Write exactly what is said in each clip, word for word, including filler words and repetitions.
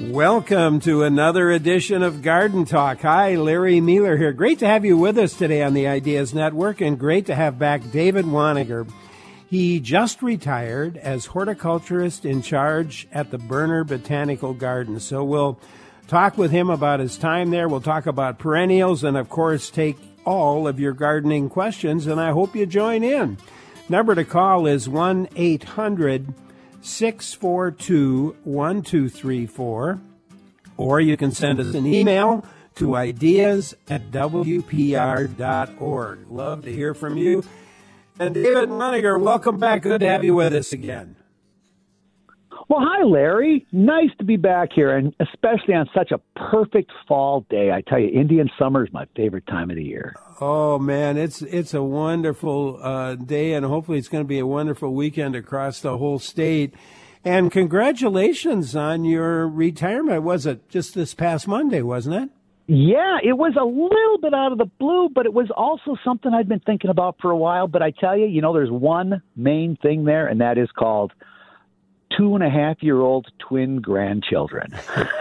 Welcome to another edition of Garden Talk. Hi, Larry Mueller here. Great to have you with us today on the Ideas Network, and great to have back David Waniger. He just retired as horticulturist in charge at the Berner Botanical Garden. So we'll talk with him about his time there. We'll talk about perennials and, of course, take all of your gardening questions, and I hope you join in. Number to call is one eight hundred six four two one two three four, or you can send us an email to ideas at w p r dot org. Love to hear from you. And David Waniger, welcome back. Good to have you with us again. Well, hi, Larry. Nice to be back here, and especially on such a perfect fall day. I tell you, Indian summer is my favorite time of the year. Oh, man, it's it's a wonderful uh, day, and hopefully it's going to be a wonderful weekend across the whole state. And congratulations on your retirement. Was it just this past Monday, wasn't it? Yeah, it was a little bit out of the blue, but it was also something I'd been thinking about for a while. But I tell you, you know, there's one main thing there, and that is called two and a half year old twin grandchildren.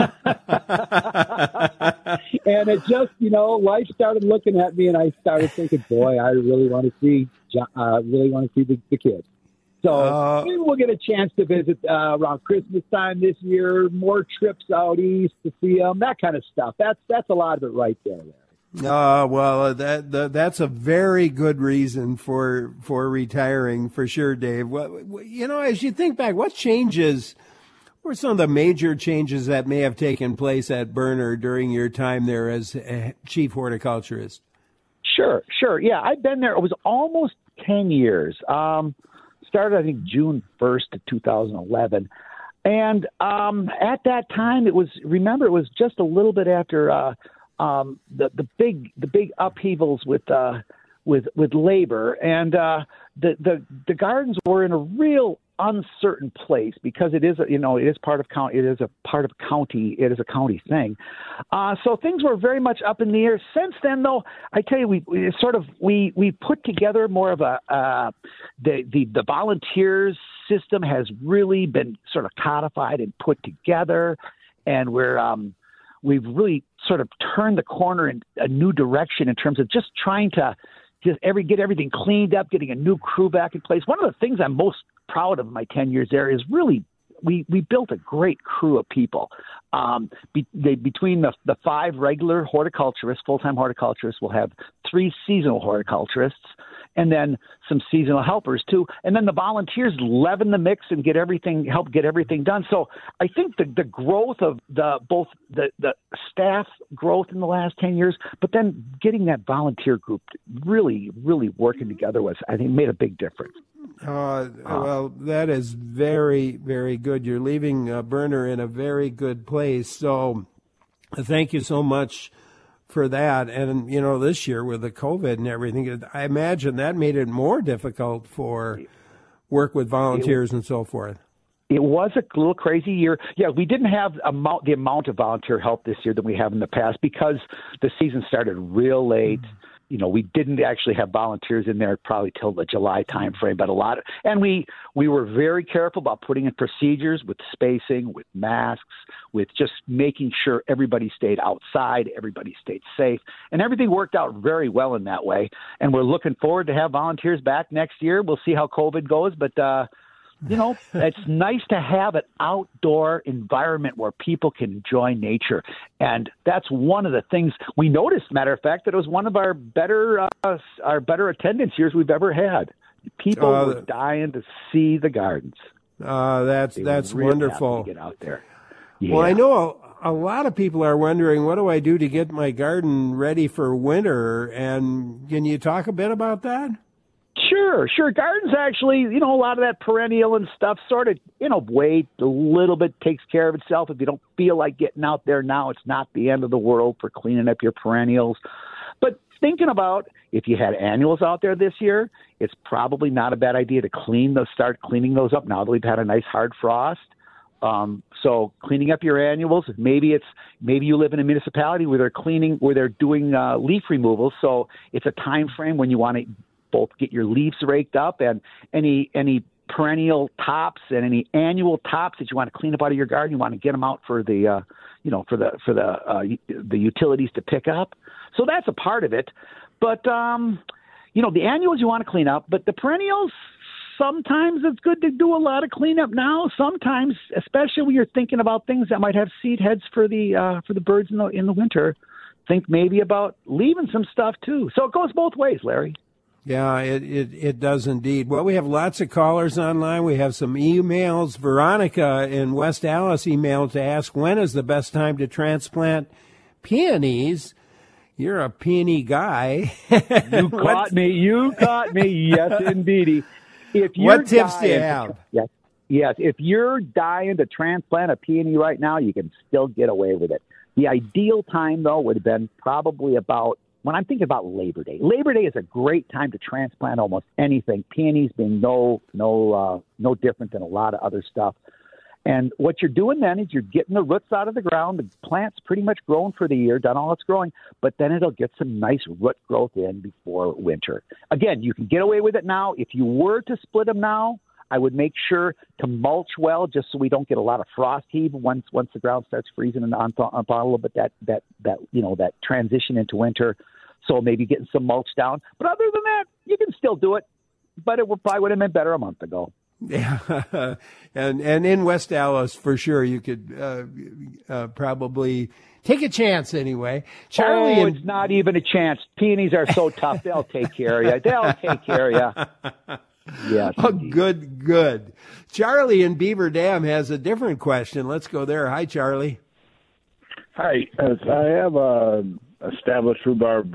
And it just, you know, life started looking at me, and I started thinking, boy, I really want to see, uh, really want to see the, the kids. So uh, maybe we'll get a chance to visit uh, around Christmas time this year, more trips out east to see them, that kind of stuff. That's that's a lot of it right there, Larry. Uh, well, that, that that's a very good reason for for retiring, for sure, Dave. Well, you know, as you think back, what changes, what were some of the major changes that may have taken place at Berner during your time there as a chief horticulturist? Sure, sure. Yeah, I've been there. It was almost ten years. Um, started, I think, June first of two thousand eleven. And um, at that time, it was, remember, it was just a little bit after uh, um, the, the big the big upheavals with uh, with with labor. And uh, the, the, the gardens were in a real uncertain place because it is, a, you know, it is part of county. It is a part of county. It is a county thing. Uh, so things were very much up in the air. Since then, though, I tell you, we, we sort of we we put together more of a uh, the the the volunteers system has really been sort of codified and put together, and we're um, we've really sort of turned the corner in a new direction in terms of just trying to just every get everything cleaned up, getting a new crew back in place. One of the things I'm most proud of in my ten years there is really we, we built a great crew of people. Um, be, they, between the, the five regular horticulturists, full-time horticulturists, we'll have three seasonal horticulturists, and then some seasonal helpers too. And then the volunteers leaven the mix and get everything, help get everything done. So I think the, the growth of the both the, the staff growth in the last ten years, but then getting that volunteer group really, really working together was, I think, made a big difference. Uh, well, that is very, very good. You're leaving uh, Berner in a very good place. So thank you so much for that. And, you know, this year with the COVID and everything, I imagine that made it more difficult for work with volunteers and so forth. It was a little crazy year. Yeah, we didn't have amount, the amount of volunteer help this year that we have in the past because the season started real late. Mm-hmm. You know, we didn't actually have volunteers in there probably till the July timeframe, but a lot of, and we, we were very careful about putting in procedures with spacing, with masks, with just making sure everybody stayed outside, everybody stayed safe, and everything worked out very well in that way. And we're looking forward to have volunteers back next year. We'll see how COVID goes, but, uh, you know, it's nice to have an outdoor environment where people can enjoy nature. And that's one of the things we noticed, matter of fact, that it was one of our better uh, our better attendance years we've ever had. People uh, were dying to see the gardens. Uh, that's they that's really wonderful. To get out there. Yeah. Well, I know a, a lot of people are wondering, what do I do to get my garden ready for winter? And can you talk a bit about that? Sure, sure. Gardens actually, you know, a lot of that perennial and stuff sort of, you know, wait a little bit, takes care of itself. If you don't feel like getting out there now, it's not the end of the world for cleaning up your perennials. But thinking about if you had annuals out there this year, it's probably not a bad idea to clean those, start cleaning those up now that we've had a nice hard frost. Um, so cleaning up your annuals, maybe it's, maybe you live in a municipality where they're cleaning, where they're doing uh, leaf removal. So it's a time frame when you want to both get your leaves raked up and any any perennial tops and any annual tops that you want to clean up out of your garden. You want to get them out for the, uh, you know, for the for the uh, the utilities to pick up. So that's a part of it. But um, you know, the annuals you want to clean up, but the perennials, sometimes it's good to do a lot of cleanup now. Sometimes, especially when you're thinking about things that might have seed heads for the uh, for the birds in the in the winter, think maybe about leaving some stuff too. So it goes both ways, Larry. Yeah, it, it, it does indeed. Well, we have lots of callers online. We have some emails. Veronica in West Allis emailed to ask, when is the best time to transplant peonies? You're a peony guy. You caught me. You caught me. Yes, indeedy. If you're what tips do you have? To, yes, yes. If you're dying to transplant a peony right now, you can still get away with it. The ideal time, though, would have been probably about, when I'm thinking about Labor Day. Labor Day is a great time to transplant almost anything. Peonies being no no uh, no different than a lot of other stuff. And what you're doing then is you're getting the roots out of the ground. The plant's pretty much grown for the year, done all its growing, but then it'll get some nice root growth in before winter. Again, you can get away with it now. If you were to split them now, I would make sure to mulch well, just so we don't get a lot of frost heave once once the ground starts freezing and on, on, on a little bit that that that you know that transition into winter. So maybe getting some mulch down. But other than that, you can still do it. But it would, probably would have been better a month ago. Yeah, and and in West Allis for sure you could uh, uh, probably take a chance anyway. Charlie, oh, and... it's not even a chance. Peonies are so tough; they'll take care of you. They'll take care of you. Yes. Oh, good, good. Charlie in Beaver Dam has a different question. Let's go there. Hi, Charlie. Hi, as I have a established rhubarb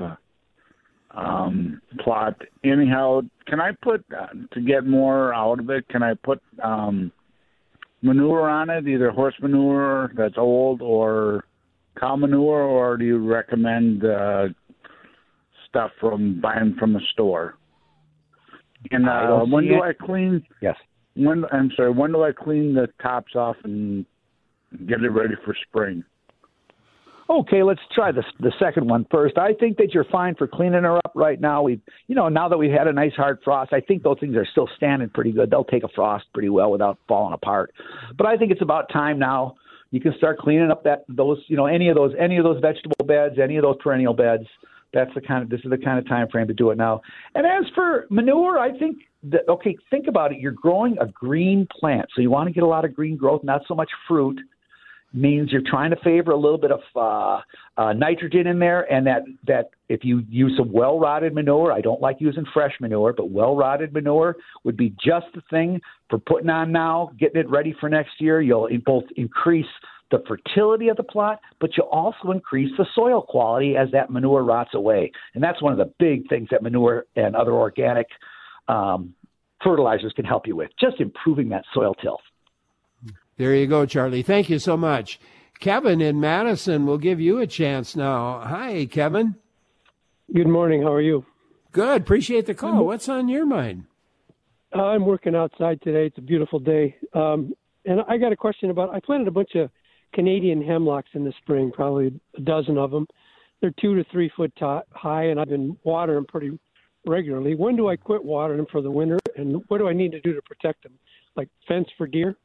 um, plot. Anyhow, can I put, uh, to get more out of it, can I put um, manure on it, either horse manure that's old or cow manure, or do you recommend uh, stuff from buying from the store? And uh, when do it. I clean? Yes. When I'm sorry. When do I clean the tops off and get it ready for spring? Okay, let's try the the second one first. I think that you're fine for cleaning her up right now. We, you know, now that we've had a nice hard frost, I think those things are still standing pretty good. They'll take a frost pretty well without falling apart. But I think it's about time now. You can start cleaning up that those, you know, any of those any of those vegetable beds, any of those perennial beds. That's the kind of this is the kind of time frame to do it now. And as for manure, I think that, okay, think about it. You're growing a green plant, so you want to get a lot of green growth, not so much fruit. Means you're trying to favor a little bit of uh, uh, nitrogen in there, and that, that if you use some well-rotted manure, I don't like using fresh manure, but well-rotted manure would be just the thing for putting on now, getting it ready for next year. You'll both increase the fertility of the plot, but you'll also increase the soil quality as that manure rots away. And that's one of the big things that manure and other organic um, fertilizers can help you with, just improving that soil tilth. There you go, Charlie. Thank you so much. Kevin in Madison will give you a chance now. Hi, Kevin. Good morning. How are you? Good. Appreciate the call. What's on your mind? Uh, I'm working outside today. It's a beautiful day. Um, and I got a question about, I planted a bunch of Canadian hemlocks in the spring, probably a dozen of them. They're two to three foot t- high, and I've been watering them pretty regularly. When do I quit watering them for the winter, and what do I need to do to protect them? Like fence for deer?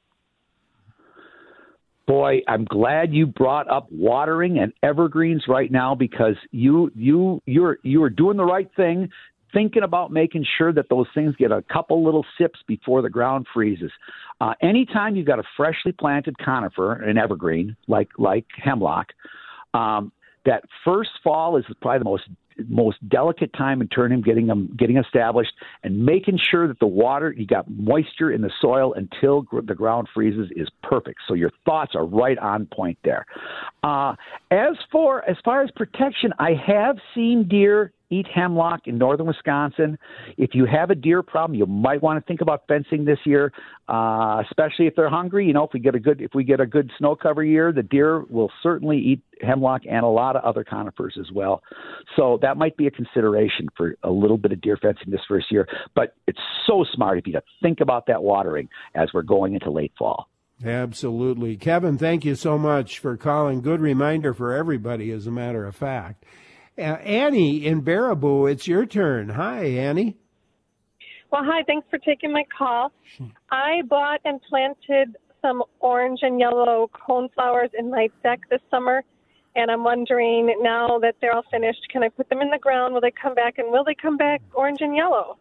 Boy, I'm glad you brought up watering and evergreens right now, because you you you're you are doing the right thing, thinking about making sure that those things get a couple little sips before the ground freezes. Uh, anytime you've got a freshly planted conifer, an evergreen like like hemlock, um, that first fall is probably the most most delicate time in turning getting them getting established, and making sure that the water, you got moisture in the soil until gr- the ground freezes is perfect. So your thoughts are right on point there. Uh, as for as far as protection, I have seen deer eat hemlock in northern Wisconsin. If you have a deer problem, you might want to think about fencing this year, uh, especially if they're hungry. You know, if we get a good if we get a good snow cover year, the deer will certainly eat hemlock and a lot of other conifers as well. So that might be a consideration for a little bit of deer fencing this first year. But it's so smart of you to think about that watering as we're going into late fall. Absolutely. Kevin, thank you so much for calling. Good reminder for everybody, as a matter of fact. Uh, Annie in Baraboo, it's your turn. Hi, Annie. Well, hi, thanks for taking my call. I bought and planted some orange and yellow coneflowers in my deck this summer, and I'm wondering now that they're all finished, can I put them in the ground? Will they come back, and will they come back orange and yellow?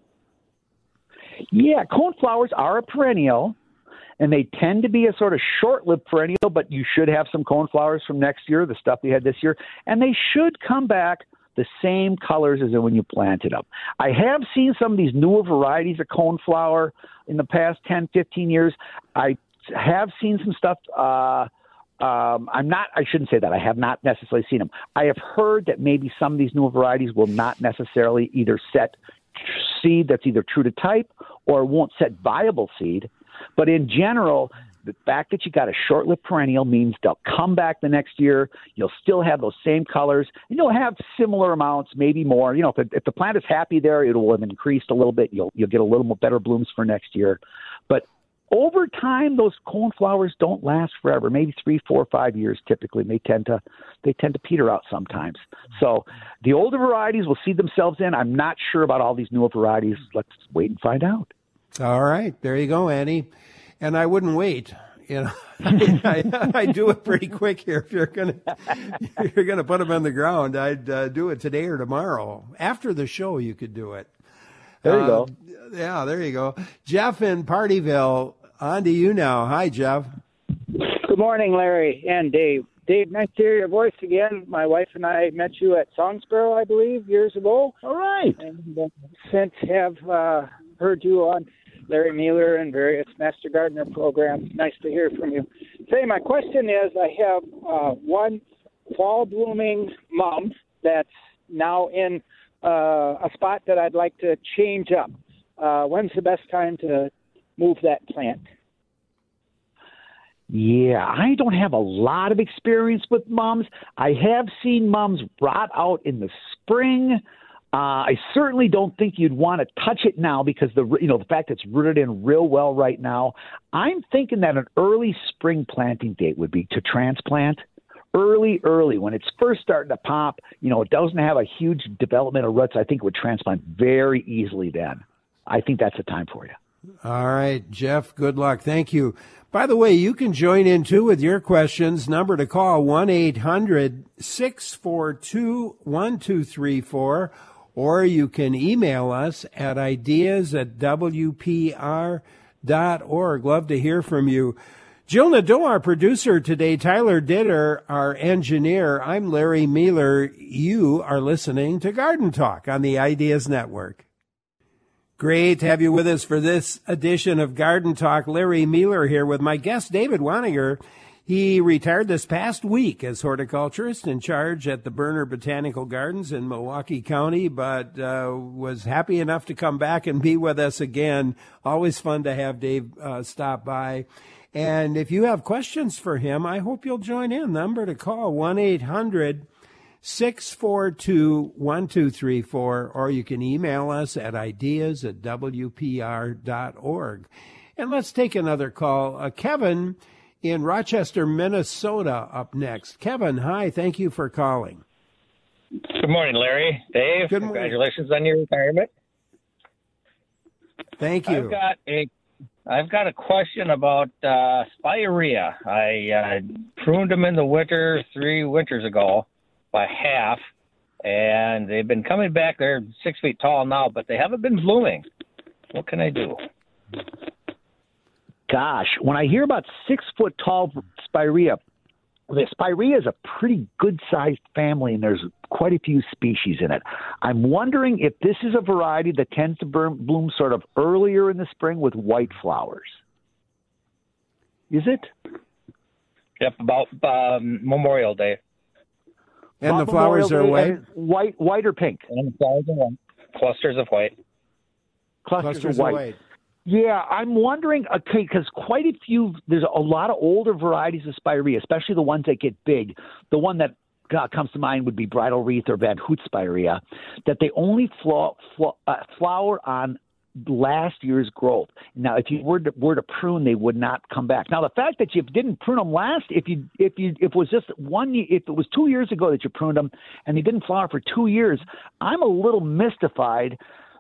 Yeah, coneflowers are a perennial, and they tend to be a sort of short-lived perennial, but you should have some coneflowers from next year, the stuff you had this year, and they should come back the same colors as when you planted them. I have seen some of these newer varieties of coneflower in the past ten, fifteen years. I have seen some stuff. Uh, um, I'm not, I shouldn't say that. I have not necessarily seen them. I have heard that maybe some of these newer varieties will not necessarily either set seed that's either true to type or won't set viable seed. But in general, the fact that you got a short-lived perennial means they'll come back the next year. You'll still have those same colors, and you'll have similar amounts, maybe more. You know, if, if the plant is happy there, it will have increased a little bit. You'll you'll get a little more better blooms for next year. But over time, those coneflowers don't last forever. Maybe three, four, five years typically. They tend to they tend to peter out sometimes. So the older varieties will see themselves in. I'm not sure about all these newer varieties. Let's wait and find out. All right, there you go, Annie. And I wouldn't wait. You know, I, I, I do it pretty quick here. If you're gonna, if you're gonna put them on the ground, I'd uh, do it today or tomorrow. After the show, you could do it. There you uh, go. Yeah, there you go. Jeff in Partyville, on to you now. Hi, Jeff. Good morning, Larry and Dave. Dave, nice to hear your voice again. My wife and I met you at Song Sparrow, I believe, years ago. All right. And uh, since have uh, heard you on Larry Mueller and various Master Gardener programs. Nice to hear from you. Say, my question is, I have uh, one fall blooming mum that's now in uh, a spot that I'd like to change up. Uh, when's the best time to move that plant? Yeah, I don't have a lot of experience with mums. I have seen mums rot out in the spring. Uh, I certainly don't think you'd want to touch it now because the you know the fact it's rooted in real well right now. I'm thinking that an early spring planting date would be to transplant. Early, early, when it's first starting to pop, you know, it doesn't have a huge development of roots. I think it would transplant very easily then. I think that's the time for you. All right, Jeff, good luck. Thank you. By the way, you can join in, too, with your questions. Number to call, one eight hundred six four two one two three four, or you can email us at ideas at w p r dot org. Love to hear from you. Jill Nadeau, our producer today, Tyler Ditter, our engineer. I'm Larry Mueller. You are listening to Garden Talk on the Ideas Network. Great to have you with us for this edition of Garden Talk. Larry Mueller here with my guest, David Waniger. He retired this past week as horticulturist in charge at the Berner Botanical Gardens in Milwaukee County, but uh, was happy enough to come back and be with us again. Always fun to have Dave uh, stop by. And if you have questions for him, I hope you'll join in. Number to call, one eight hundred six four two one two three four, or you can email us at ideas at w p r dot org. And let's take another call. Uh, Kevin in Rochester, Minnesota, up next. Kevin, hi. Thank you for calling. Good morning, Larry. Dave, Good morning. Congratulations on your retirement. Thank you. I've got a, I've got a question about uh, spirea. I uh, pruned them in the winter three winters ago by half, and they've been coming back. They're six feet tall now, but they haven't been blooming. What can I do? Gosh, when I hear about six-foot tall spirea, the spirea is a pretty good-sized family, and there's quite a few species in it. I'm wondering if this is a variety that tends to burn, bloom sort of earlier in the spring with white flowers. Is it? Yep, about um, Memorial Day. And the flowers are white? White, white or pink? And the flowers are white. Clusters of white. Clusters, Clusters of white. of white. Yeah, I'm wondering, okay, because quite a few, there's a lot of older varieties of spirea, especially the ones that get big. The one that uh, comes to mind would be bridal wreath or Van Hoot spirea, that they only flo- flo- uh, flower on last year's growth. Now, if you were to, were to prune, they would not come back. Now, the fact that you didn't prune them last, if you if you if it was just one, if it was two years ago that you pruned them and they didn't flower for two years, I'm a little mystified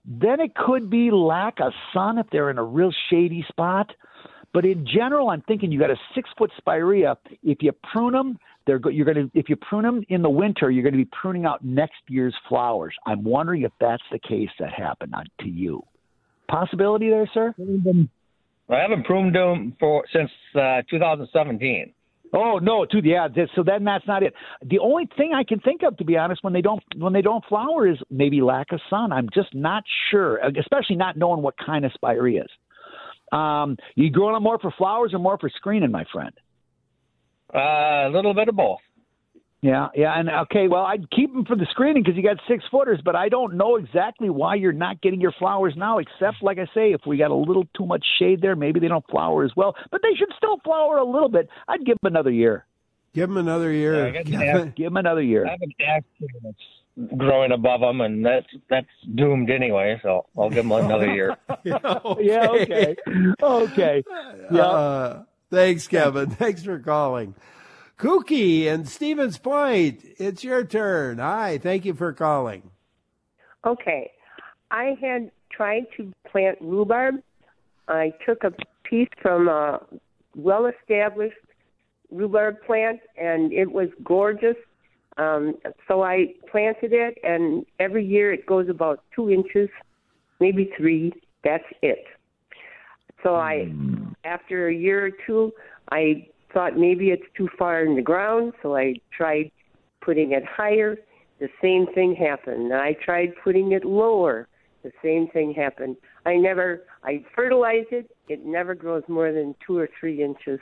Then it could be lack of sun if they're in a real shady spot. But in general, I'm thinking you got a six-foot spirea. If you prune them, they're go- you're going to. If you prune them in the winter, you're going to be pruning out next year's flowers. I'm wondering if that's the case that happened on, to you. Possibility there, sir? I haven't pruned them for since uh, two thousand seventeen. Oh no, too, yeah. So then that's not it. The only thing I can think of, to be honest, when they don't when they don't flower is maybe lack of sun. I'm just not sure, especially not knowing what kind of spireas. Um, you growing them more for flowers or more for screening, my friend? Uh, a little bit of both. Yeah, yeah, and okay, well, I'd keep them for the screening because you got six footers, but I don't know exactly why you're not getting your flowers now, except, like I say, if we got a little too much shade there, maybe they don't flower as well, but they should still flower a little bit. I'd give them another year. Give them another year. Yeah, give, give them another year. I have an axe that's growing above them, and that's that's doomed anyway, so I'll give them another year. Okay. Yeah, okay. Okay. Yeah. Uh, thanks, Kevin. Thanks for calling. Kookie and Stevens Point, it's your turn. Hi, thank you for calling. Okay. I had tried to plant rhubarb. I took a piece from a well-established rhubarb plant, and it was gorgeous. Um, so I planted it, and every year it goes about two inches, maybe three. That's it. So I, after a year or two, I thought maybe it's too far in the ground, so I tried putting it higher. The same thing happened. I tried putting it lower. The same thing happened. I never, I fertilized it. It never grows more than two or three inches.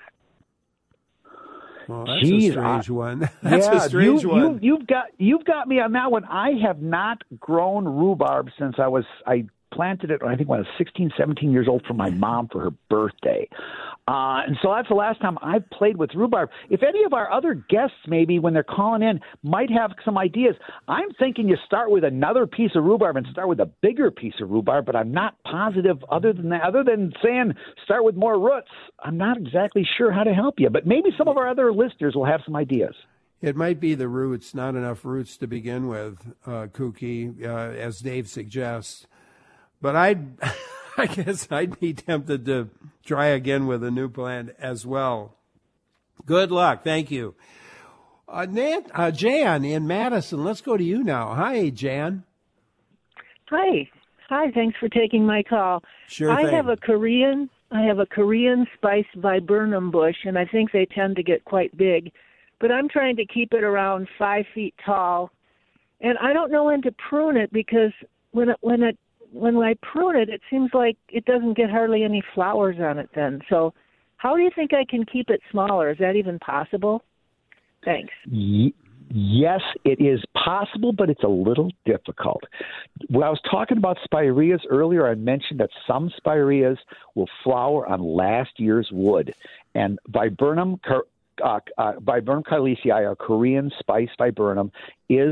Well, that's Jeez, a strange I, one. That's yeah, a strange you, one. You, you've got you've got me on that one. I have not grown rhubarb since I was I planted it. I think when I was sixteen, seventeen years old for my mom for her birthday, uh, and so that's the last time I've played with rhubarb. If any of our other guests, maybe when they're calling in, might have some ideas, I'm thinking you start with another piece of rhubarb and start with a bigger piece of rhubarb. But I'm not positive. Other than that, other than saying start with more roots, I'm not exactly sure how to help you. But maybe some of our other listeners will have some ideas. It might be the roots, not enough roots to begin with, uh, Kookie, uh, as Dave suggests. But I'd, I guess I'd be tempted to try again with a new plant as well. Good luck. Thank you. Uh, Nat, uh, Jan in Madison, let's go to you now. Hi, Jan. Hi. Hi, thanks for taking my call. Sure I thing. have a Korean, I have a Korean spice viburnum bush, and I think they tend to get quite big. But I'm trying to keep it around five feet tall. And I don't know when to prune it because when it, when it when I prune it, it seems like it doesn't get hardly any flowers on it then. So how do you think I can keep it smaller? Is that even possible? Thanks. Y- yes, it is possible, but it's a little difficult. When I was talking about spireas earlier, I mentioned that some spireas will flower on last year's wood. And viburnum, uh, uh, viburnum calycii, our Korean spice viburnum, is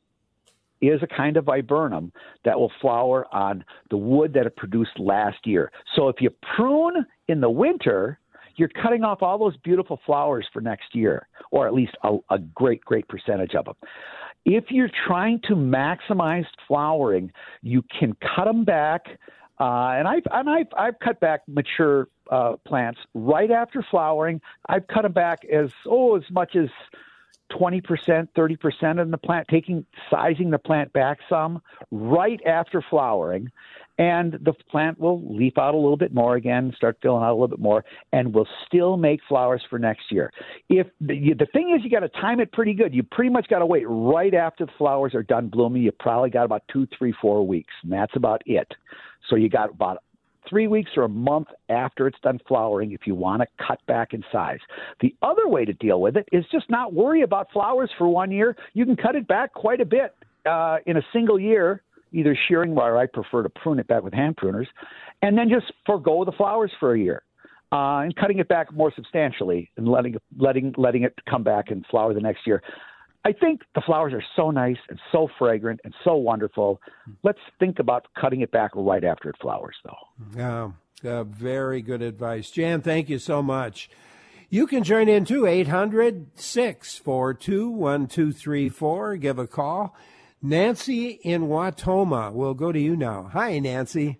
is a kind of viburnum that will flower on the wood that it produced last year. So if you prune in the winter, you're cutting off all those beautiful flowers for next year, or at least a, a great, great percentage of them. If you're trying to maximize flowering, you can cut them back. Uh, and I've and I've I've cut back mature uh, plants right after flowering. I've cut them back as oh as much as twenty percent, thirty percent of the plant, taking, sizing the plant back some right after flowering, and the plant will leaf out a little bit more again, start filling out a little bit more, and will still make flowers for next year. If the, the thing is, you got to time it pretty good. You pretty much got to wait right after the flowers are done blooming. You probably got about two, three, four weeks, and that's about it. So you got about three weeks or a month after it's done flowering if you want to cut back in size. The other way to deal with it is just not worry about flowers for one year. You can cut it back quite a bit uh, in a single year, either shearing, or I prefer to prune it back with hand pruners, and then just forego the flowers for a year uh, and cutting it back more substantially and letting, letting, letting it come back and flower the next year. I think the flowers are so nice and so fragrant and so wonderful. Let's think about cutting it back right after it flowers, though. Yeah, uh, very good advice. Jan, thank you so much. You can join in too, eight hundred, six four two, one two three four. Give a call. Nancy in Wautoma, we'll go to you now. Hi, Nancy.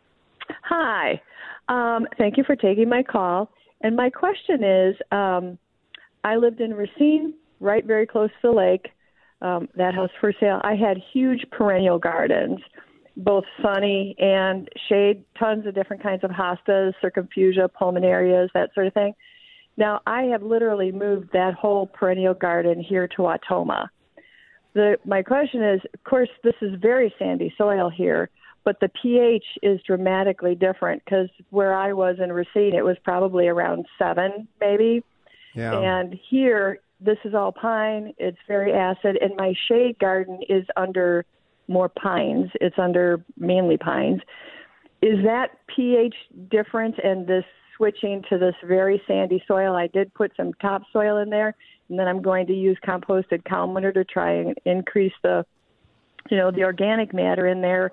Hi. Um, thank you for taking my call. And my question is, um, I lived in Racine, right very close to the lake. Um, that house for sale. I had huge perennial gardens, both sunny and shade, tons of different kinds of hostas, circumfugia, pulmonarias, that sort of thing. Now, I have literally moved that whole perennial garden here to Wautoma. The, my question is, of course, this is very sandy soil here, but the pH is dramatically different because where I was in Racine, it was probably around seven, maybe. Yeah. And here, this is all pine. It's very acid, and my shade garden is under more pines. It's under mainly pines. Is that pH different and this switching to this very sandy soil? I did put some topsoil in there, and then I'm going to use composted cow manure to try and increase the, you know, the organic matter in there.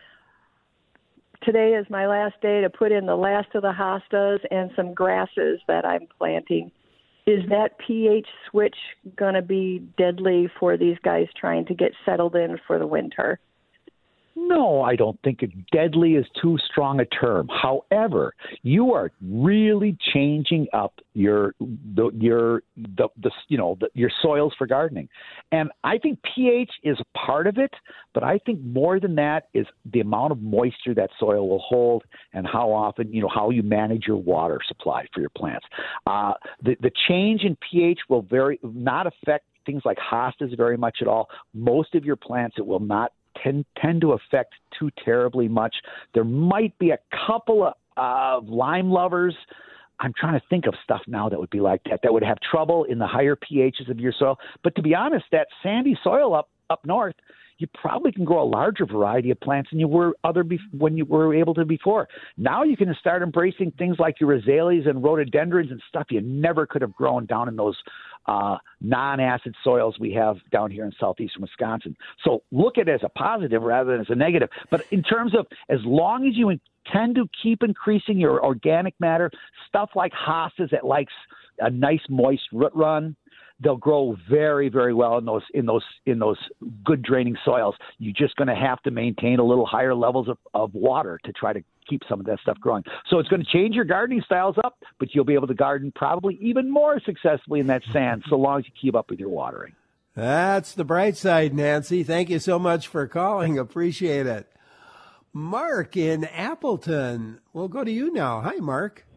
Today is my last day to put in the last of the hostas and some grasses that I'm planting. Is that pH switch going to be deadly for these guys trying to get settled in for the winter? No, I don't think it deadly is too strong a term. However, you are really changing up your the, your the, the you know the, your soils for gardening, and I think pH is a part of it. But I think more than that is the amount of moisture that soil will hold, and how often you know how you manage your water supply for your plants. Uh, the the change in pH will very not affect things like hostas very much at all. Most of your plants it will not. Tend, tend to affect too terribly much. There might be a couple of uh, lime lovers. I'm trying to think of stuff now that would be like that, that would have trouble in the higher pHs of your soil. But to be honest, that sandy soil up, up north, you probably can grow a larger variety of plants than you were other be- when you were able to before. Now you can start embracing things like your azaleas and rhododendrons and stuff you never could have grown down in those uh, non-acid soils we have down here in southeastern Wisconsin. So look at it as a positive rather than as a negative. But in terms of as long as you tend to keep increasing your organic matter, stuff like hostas that likes a nice moist root run, they'll grow very, very well in those in those in those good draining soils. You're just going to have to maintain a little higher levels of, of water to try to keep some of that stuff growing. So it's going to change your gardening styles up, but you'll be able to garden probably even more successfully in that sand so long as you keep up with your watering. That's the bright side, Nancy. Thank you so much for calling. Appreciate it. Mark in Appleton. We'll go to you now. Hi, Mark.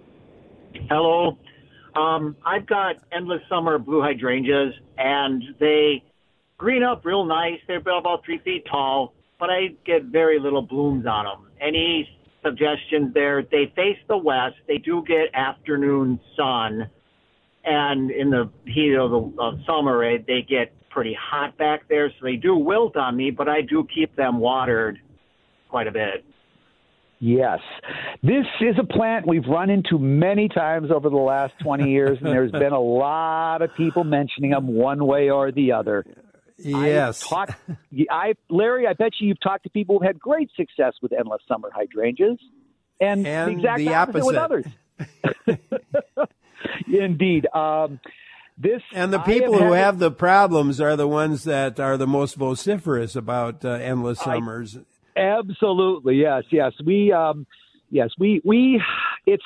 Hello. Um, I've got endless summer blue hydrangeas, and they green up real nice. They're about three feet tall, but I get very little blooms on them. Any suggestions there? They face the west. They do get afternoon sun, and in the heat of the of summer, eh, they get pretty hot back there, so they do wilt on me, but I do keep them watered quite a bit. Yes. This is a plant we've run into many times over the last twenty years, and there's been a lot of people mentioning them one way or the other. Yes. I've talked, I, Larry, I bet you you've talked to people who've had great success with endless summer hydrangeas, and, and the exact the opposite, opposite. with others. Indeed. Um, this and the people have who had, have the problems are the ones that are the most vociferous about uh, endless summers. I, Absolutely, yes, yes. We, um, yes, we, we. It's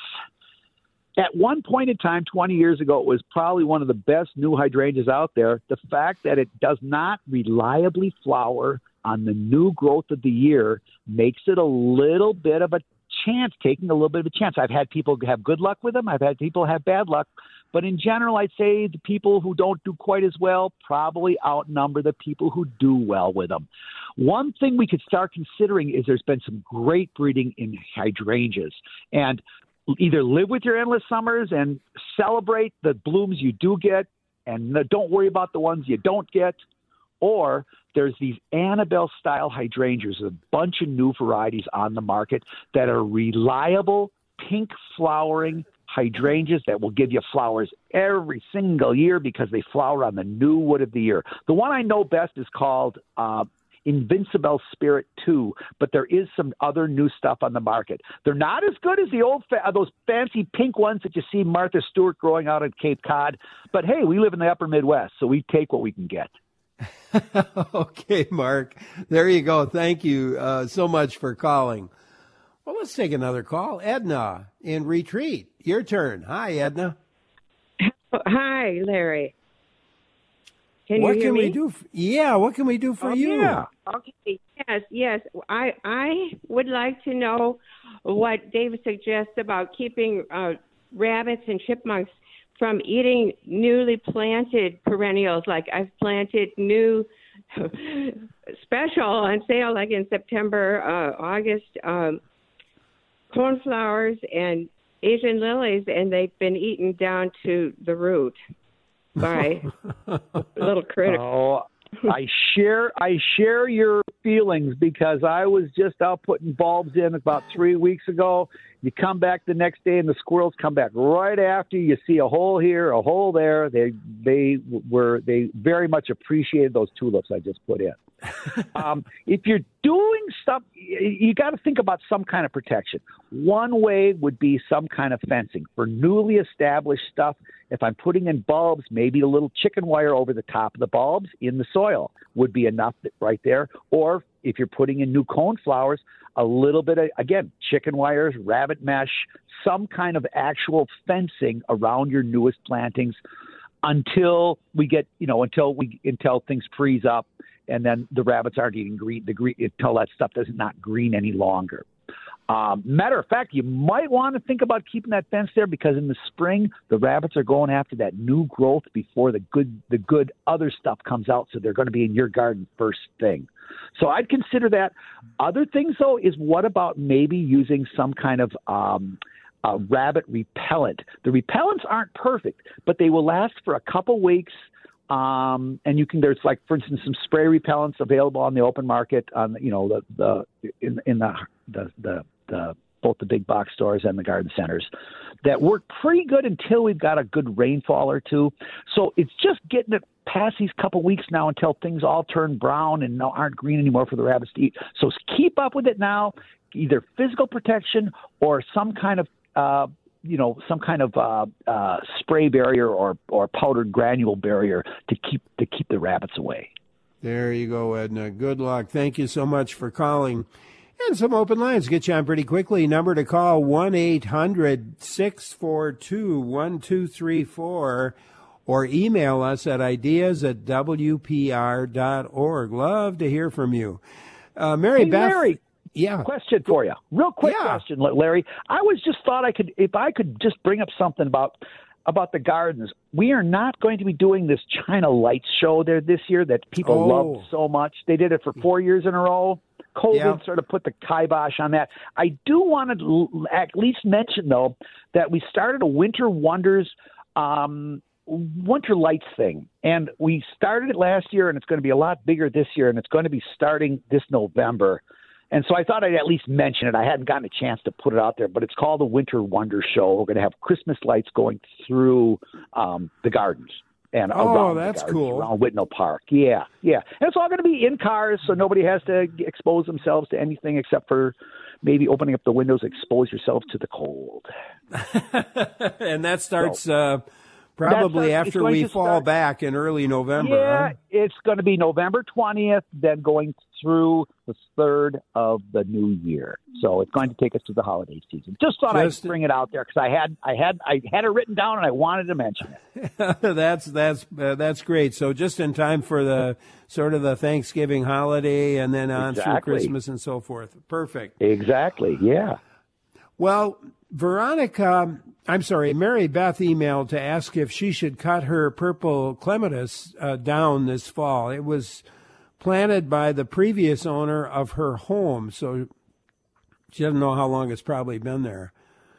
at one point in time, twenty years ago, it was probably one of the best new hydrangeas out there. The fact that it does not reliably flower on the new growth of the year makes it a little bit of a chance, taking a little bit of a chance. I've had people have good luck with them. I've had people have bad luck. But in general, I'd say the people who don't do quite as well probably outnumber the people who do well with them. One thing we could start considering is there's been some great breeding in hydrangeas. And either live with your endless summers and celebrate the blooms you do get and don't worry about the ones you don't get, or there's these Annabelle-style hydrangeas, a bunch of new varieties on the market that are reliable, pink-flowering hydrangeas that will give you flowers every single year because they flower on the new wood of the year. The one I know best is called uh, Invincible Spirit two, but there is some other new stuff on the market. They're not as good as the old fa- those fancy pink ones that you see Martha Stewart growing out at Cape Cod, but hey, we live in the upper Midwest, so we take what we can get. Okay, Mark. There you go. Thank you uh, so much for calling. Well, let's take another call. Edna in Retreat. Your turn. Hi, Edna. Hi, Larry. Can what you hear can me? we do? F- yeah, what can we do for oh, you? Yeah. Okay. Yes, yes. I I would like to know what David suggests about keeping uh, rabbits and chipmunks from eating newly planted perennials. Like I've planted new special on sale, like in September, uh, August, um, cornflowers and Asian lilies, and they've been eaten down to the root by little critters. Oh, I share I share your feelings because I was just out putting bulbs in about three weeks ago. You come back the next day and the squirrels come back right after. You see a hole here, a hole there. They they were they very much appreciated those tulips I just put in. um, if you're doing stuff, you got to think about some kind of protection. One way would be some kind of fencing for newly established stuff. If I'm putting in bulbs, maybe a little chicken wire over the top of the bulbs in the soil would be enough right there. Or if you're putting in new cone flowers, a little bit of, again, chicken wires, rabbit mesh, some kind of actual fencing around your newest plantings until we get, you know, until we, until things freeze up and then the rabbits aren't eating green, the green, until that stuff does not green any longer. Um, matter of fact, you might want to think about keeping that fence there because in the spring, the rabbits are going after that new growth before the good, the good other stuff comes out. So they're going to be in your garden first thing. So I'd consider that. Other things, though, is what about maybe using some kind of um, uh, rabbit repellent? The repellents aren't perfect, but they will last for a couple weeks. Um, and you can, there's like, for instance, some spray repellents available on the open market on, you know, the, the, in, in the, the, the, the, both the big box stores and the garden centers that work pretty good until we've got a good rainfall or two. So it's just getting it past these couple weeks now until things all turn brown and aren't green anymore for the rabbits to eat. So keep up with it now, either physical protection or some kind of, uh, you know, some kind of uh, uh, spray barrier or, or powdered granule barrier to keep to keep the rabbits away. There you go, Edna. Good luck. Thank you so much for calling. And some open lines get you on pretty quickly. Number to call, one eight hundred six four two one two three four, or email us at ideas at w p r dot org. Love to hear from you. Uh, Mary hey, Beth. Larry. Yeah. Question for you. Real quick yeah. question, Larry. I was just thought I could, if I could just bring up something about about the gardens. We are not going to be doing this China Lights show there this year that people oh. loved so much. They did it for four years in a row. COVID yeah. sort of put the kibosh on that. I do want to at least mention, though, that we started a Winter Wonders um, Winter Lights thing. And we started it last year, and it's going to be a lot bigger this year, and it's going to be starting this November. And so I thought I'd at least mention it. I hadn't gotten a chance to put it out there, but it's called the Winter Wonder Show. We're going to have Christmas lights going through um, the gardens and oh, around that's the gardens, cool. around Whitnell Park. Yeah, yeah. And it's all going to be in cars, so nobody has to expose themselves to anything except for maybe opening up the windows, expose yourself to the cold. And that starts so, uh, probably starts, after we fall start, back in early November. Yeah, huh? It's going to be November twentieth, then going through the third of the new year. So it's going to take us to the holiday season. Just thought Just, I'd bring it out there because I had, I had, I had it written down and I wanted to mention it. that's that's uh, that's great. So just in time for the sort of the Thanksgiving holiday and then on exactly. through Christmas and so forth. Perfect. Exactly. Yeah. Well, Veronica, I'm sorry, Mary Beth emailed to ask if she should cut her purple clematis uh, down this fall. It was planted by the previous owner of her home, so she doesn't know how long it's probably been there.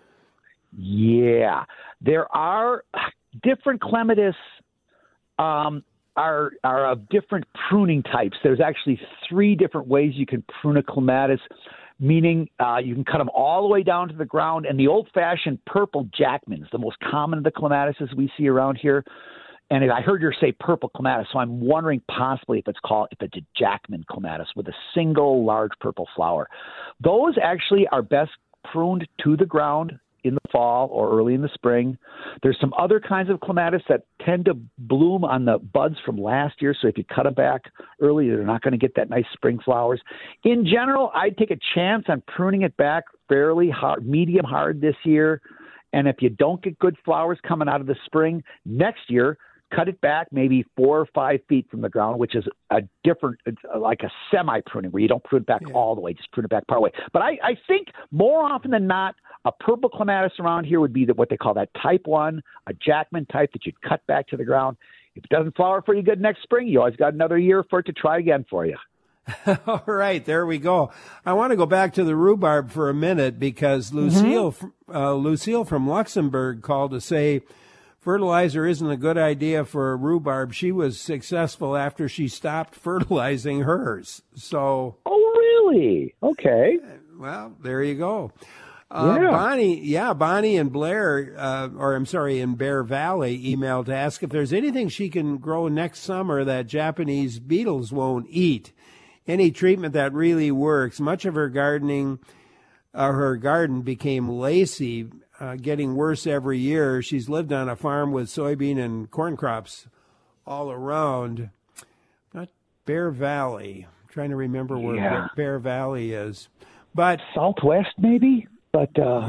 Yeah, there are different clematis um, are are of different pruning types. There's actually three different ways you can prune a clematis, meaning uh, you can cut them all the way down to the ground. And the old-fashioned purple Jackman is the most common of the clematises we see around here. And I heard her say purple clematis, so I'm wondering possibly if it's called if it's a Jackman clematis with a single large purple flower. Those actually are best pruned to the ground in the fall or early in the spring. There's some other kinds of clematis that tend to bloom on the buds from last year, so if you cut them back early, they're not going to get that nice spring flowers. In general, I'd take a chance on pruning it back fairly hard, medium hard this year, and if you don't get good flowers coming out of the spring, next year, cut it back maybe four or five feet from the ground, which is a different, it's like a semi-pruning where you don't prune it back yeah. all the way, just prune it back part way. But I, I think more often than not, a purple clematis around here would be the, what they call that type one, a Jackman type that you'd cut back to the ground. If it doesn't flower for you good next spring, you always got another year for it to try again for you. All right, there we go. I want to go back to the rhubarb for a minute because Lucille, mm-hmm. uh, Lucille from Luxembourg called to say, fertilizer isn't a good idea for rhubarb. She was successful after she stopped fertilizing hers. So, oh, really? Okay. Well, there you go. Uh, yeah. Bonnie, yeah, Bonnie and Blair, uh, or I'm sorry, in Bear Valley, emailed to ask if there's anything she can grow next summer that Japanese beetles won't eat. Any treatment that really works. Much of her gardening, uh, her garden became lacy. Uh, getting worse every year. She's lived on a farm with soybean and corn crops all around. Not Bear Valley. I'm trying to remember where yeah. Bear Valley is. But Southwest, maybe? But uh,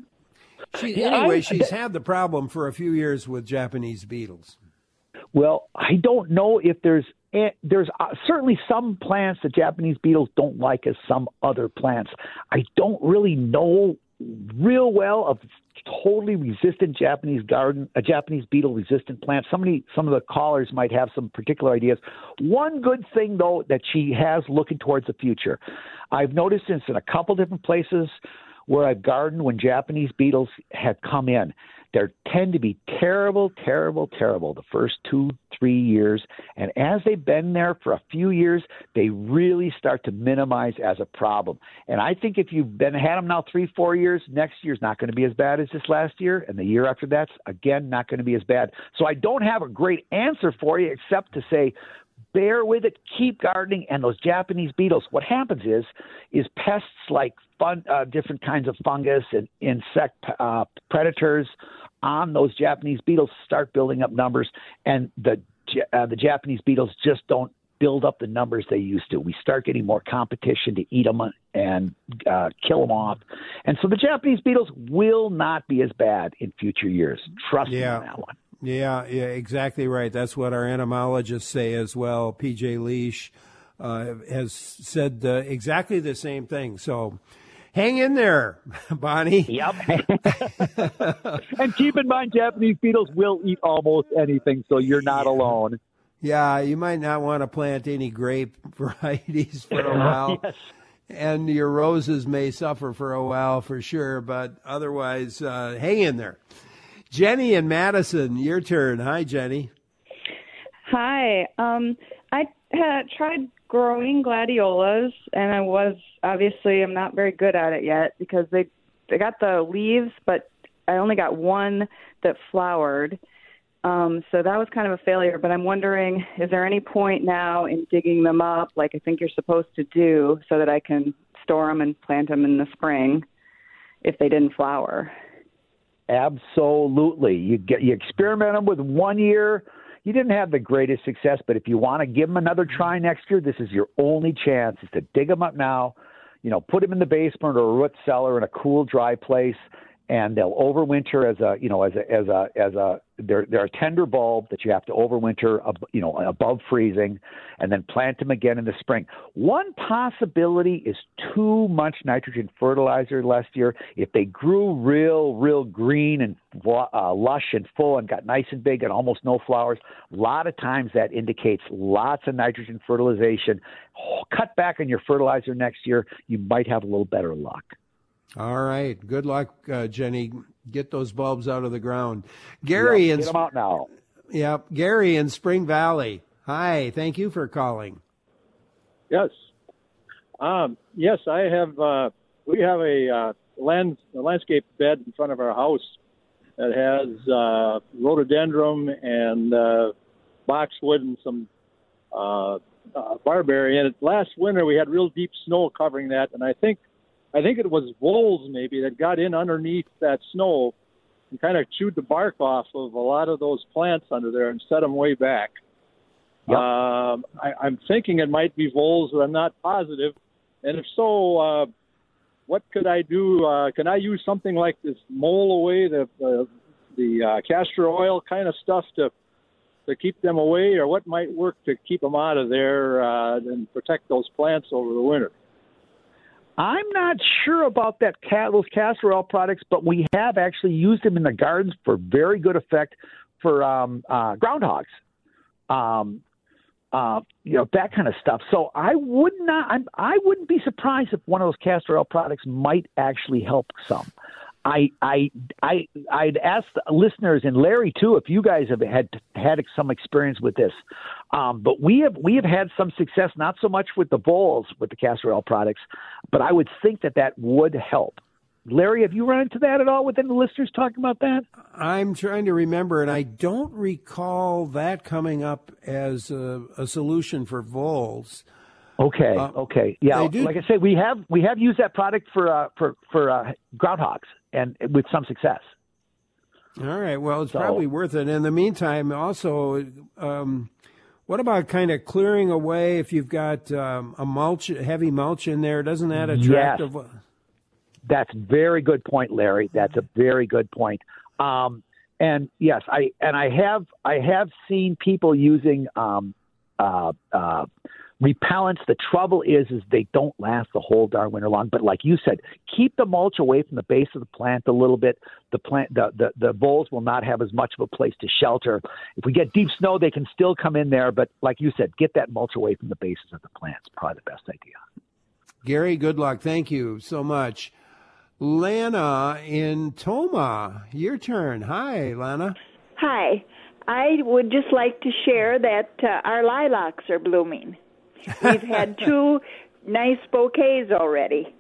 she, anyway, I, she's had the problem for a few years with Japanese beetles. Well, I don't know if there's there's uh, certainly some plants that Japanese beetles don't like as some other plants. I don't really know real well of totally resistant Japanese garden, a Japanese beetle resistant plant. Somebody, some of the callers might have some particular ideas. One good thing though that she has looking towards the future, I've noticed this in a couple different places where I've gardened when Japanese beetles have come in. They tend to be terrible, terrible, terrible the first two, three years. And as they've been there for a few years, they really start to minimize as a problem. And I think if you've been had them now three, four years, next year's not going to be as bad as this last year. And the year after that's, again, not going to be as bad. So I don't have a great answer for you except to say, bear with it, keep gardening, and those Japanese beetles, what happens is, is pests like fun, uh, different kinds of fungus and insect uh, predators on those Japanese beetles start building up numbers, and the uh, the Japanese beetles just don't build up the numbers they used to. We start getting more competition to eat them and uh, kill them off. And so the Japanese beetles will not be as bad in future years. Trust yeah. me on that one. Yeah, yeah, exactly right. That's what our entomologists say as well. P J Leash uh, has said uh, exactly the same thing. So hang in there, Bonnie. Yep. And keep in mind, Japanese beetles will eat almost anything, so you're not yeah. alone. Yeah, you might not want to plant any grape varieties for a while. Yes. And your roses may suffer for a while for sure, but otherwise, uh, hang in there. Jenny in Madison, your turn. Hi, Jenny. Hi. Um, I had tried growing gladiolas, and I was obviously I'm not very good at it yet because they they got the leaves, but I only got one that flowered. Um, so that was kind of a failure. But I'm wondering, is there any point now in digging them up, like I think you're supposed to do, so that I can store them and plant them in the spring if they didn't flower? Absolutely. You get you experiment them with one year. You didn't have the greatest success, but if you want to give them another try next year, this is your only chance is to dig them up now, you know, put them in the basement or a root cellar in a cool, dry place, and they'll overwinter as a, you know, as a, as a, as a, they're, they're a tender bulb that you have to overwinter, you know, above freezing, and then plant them again in the spring. One possibility is too much nitrogen fertilizer last year. If they grew real, real green and uh, lush and full and got nice and big and almost no flowers, a lot of times that indicates lots of nitrogen fertilization. Oh, cut back on your fertilizer next year. You might have a little better luck. All right. Good luck, uh, Jenny. Get those bulbs out of the ground. Gary yeah, in get them out now. Yep. Gary in Spring Valley. Hi. Thank you for calling. Yes. Um, yes, I have. Uh, we have a, uh, land, a landscape bed in front of our house that has uh, rhododendron and uh, boxwood and some uh, uh, barberry in it. Last winter we had real deep snow covering that, and I think I think it was voles maybe that got in underneath that snow and kind of chewed the bark off of a lot of those plants under there and set them way back. Yep. Um, I, I'm thinking it might be voles, but I'm not positive. And if so, uh, what could I do? Uh, can I use something like this mole away, the uh, the uh, castor oil kind of stuff to to keep them away, or what might work to keep them out of there uh, and protect those plants over the winter? I'm not sure about that cat, those castor oil products, but we have actually used them in the gardens for very good effect for um, uh, groundhogs. Um, uh, you know, that kind of stuff. So I would not, I'm, I wouldn't be surprised if one of those castor oil products might actually help some. I, I, I, I'd ask the listeners, and Larry too, if you guys have had had some experience with this. Um, but we have we have had some success, not so much with the voles with the castor oil products, but I would think that that would help. Larry, have you run into that at all within the listeners talking about that? I'm trying to remember, and I don't recall that coming up as a, a solution for voles. Okay. Uh, okay. Yeah. Like I said, we have we have used that product for uh, for for uh, groundhogs, and with some success. All right. Well, it's So- probably worth it. In the meantime, also, um, what about kind of clearing away if you've got um, a mulch, heavy mulch in there? Doesn't that attract? Yes. a- That's a very good point, Larry. That's a very good point. Um, and yes, I and I have I have seen people using um, uh, uh, repellents. The trouble is, is they don't last the whole darn winter long. But like you said, keep the mulch away from the base of the plant a little bit. The plant, the the, the voles will not have as much of a place to shelter. If we get deep snow, they can still come in there. But like you said, get that mulch away from the bases of the plants. Probably the best idea. Gary, good luck. Thank you so much. Lana in Toma, your turn. Hi, Lana. Hi. I would just like to share that uh, our lilacs are blooming. We've had two nice bouquets already.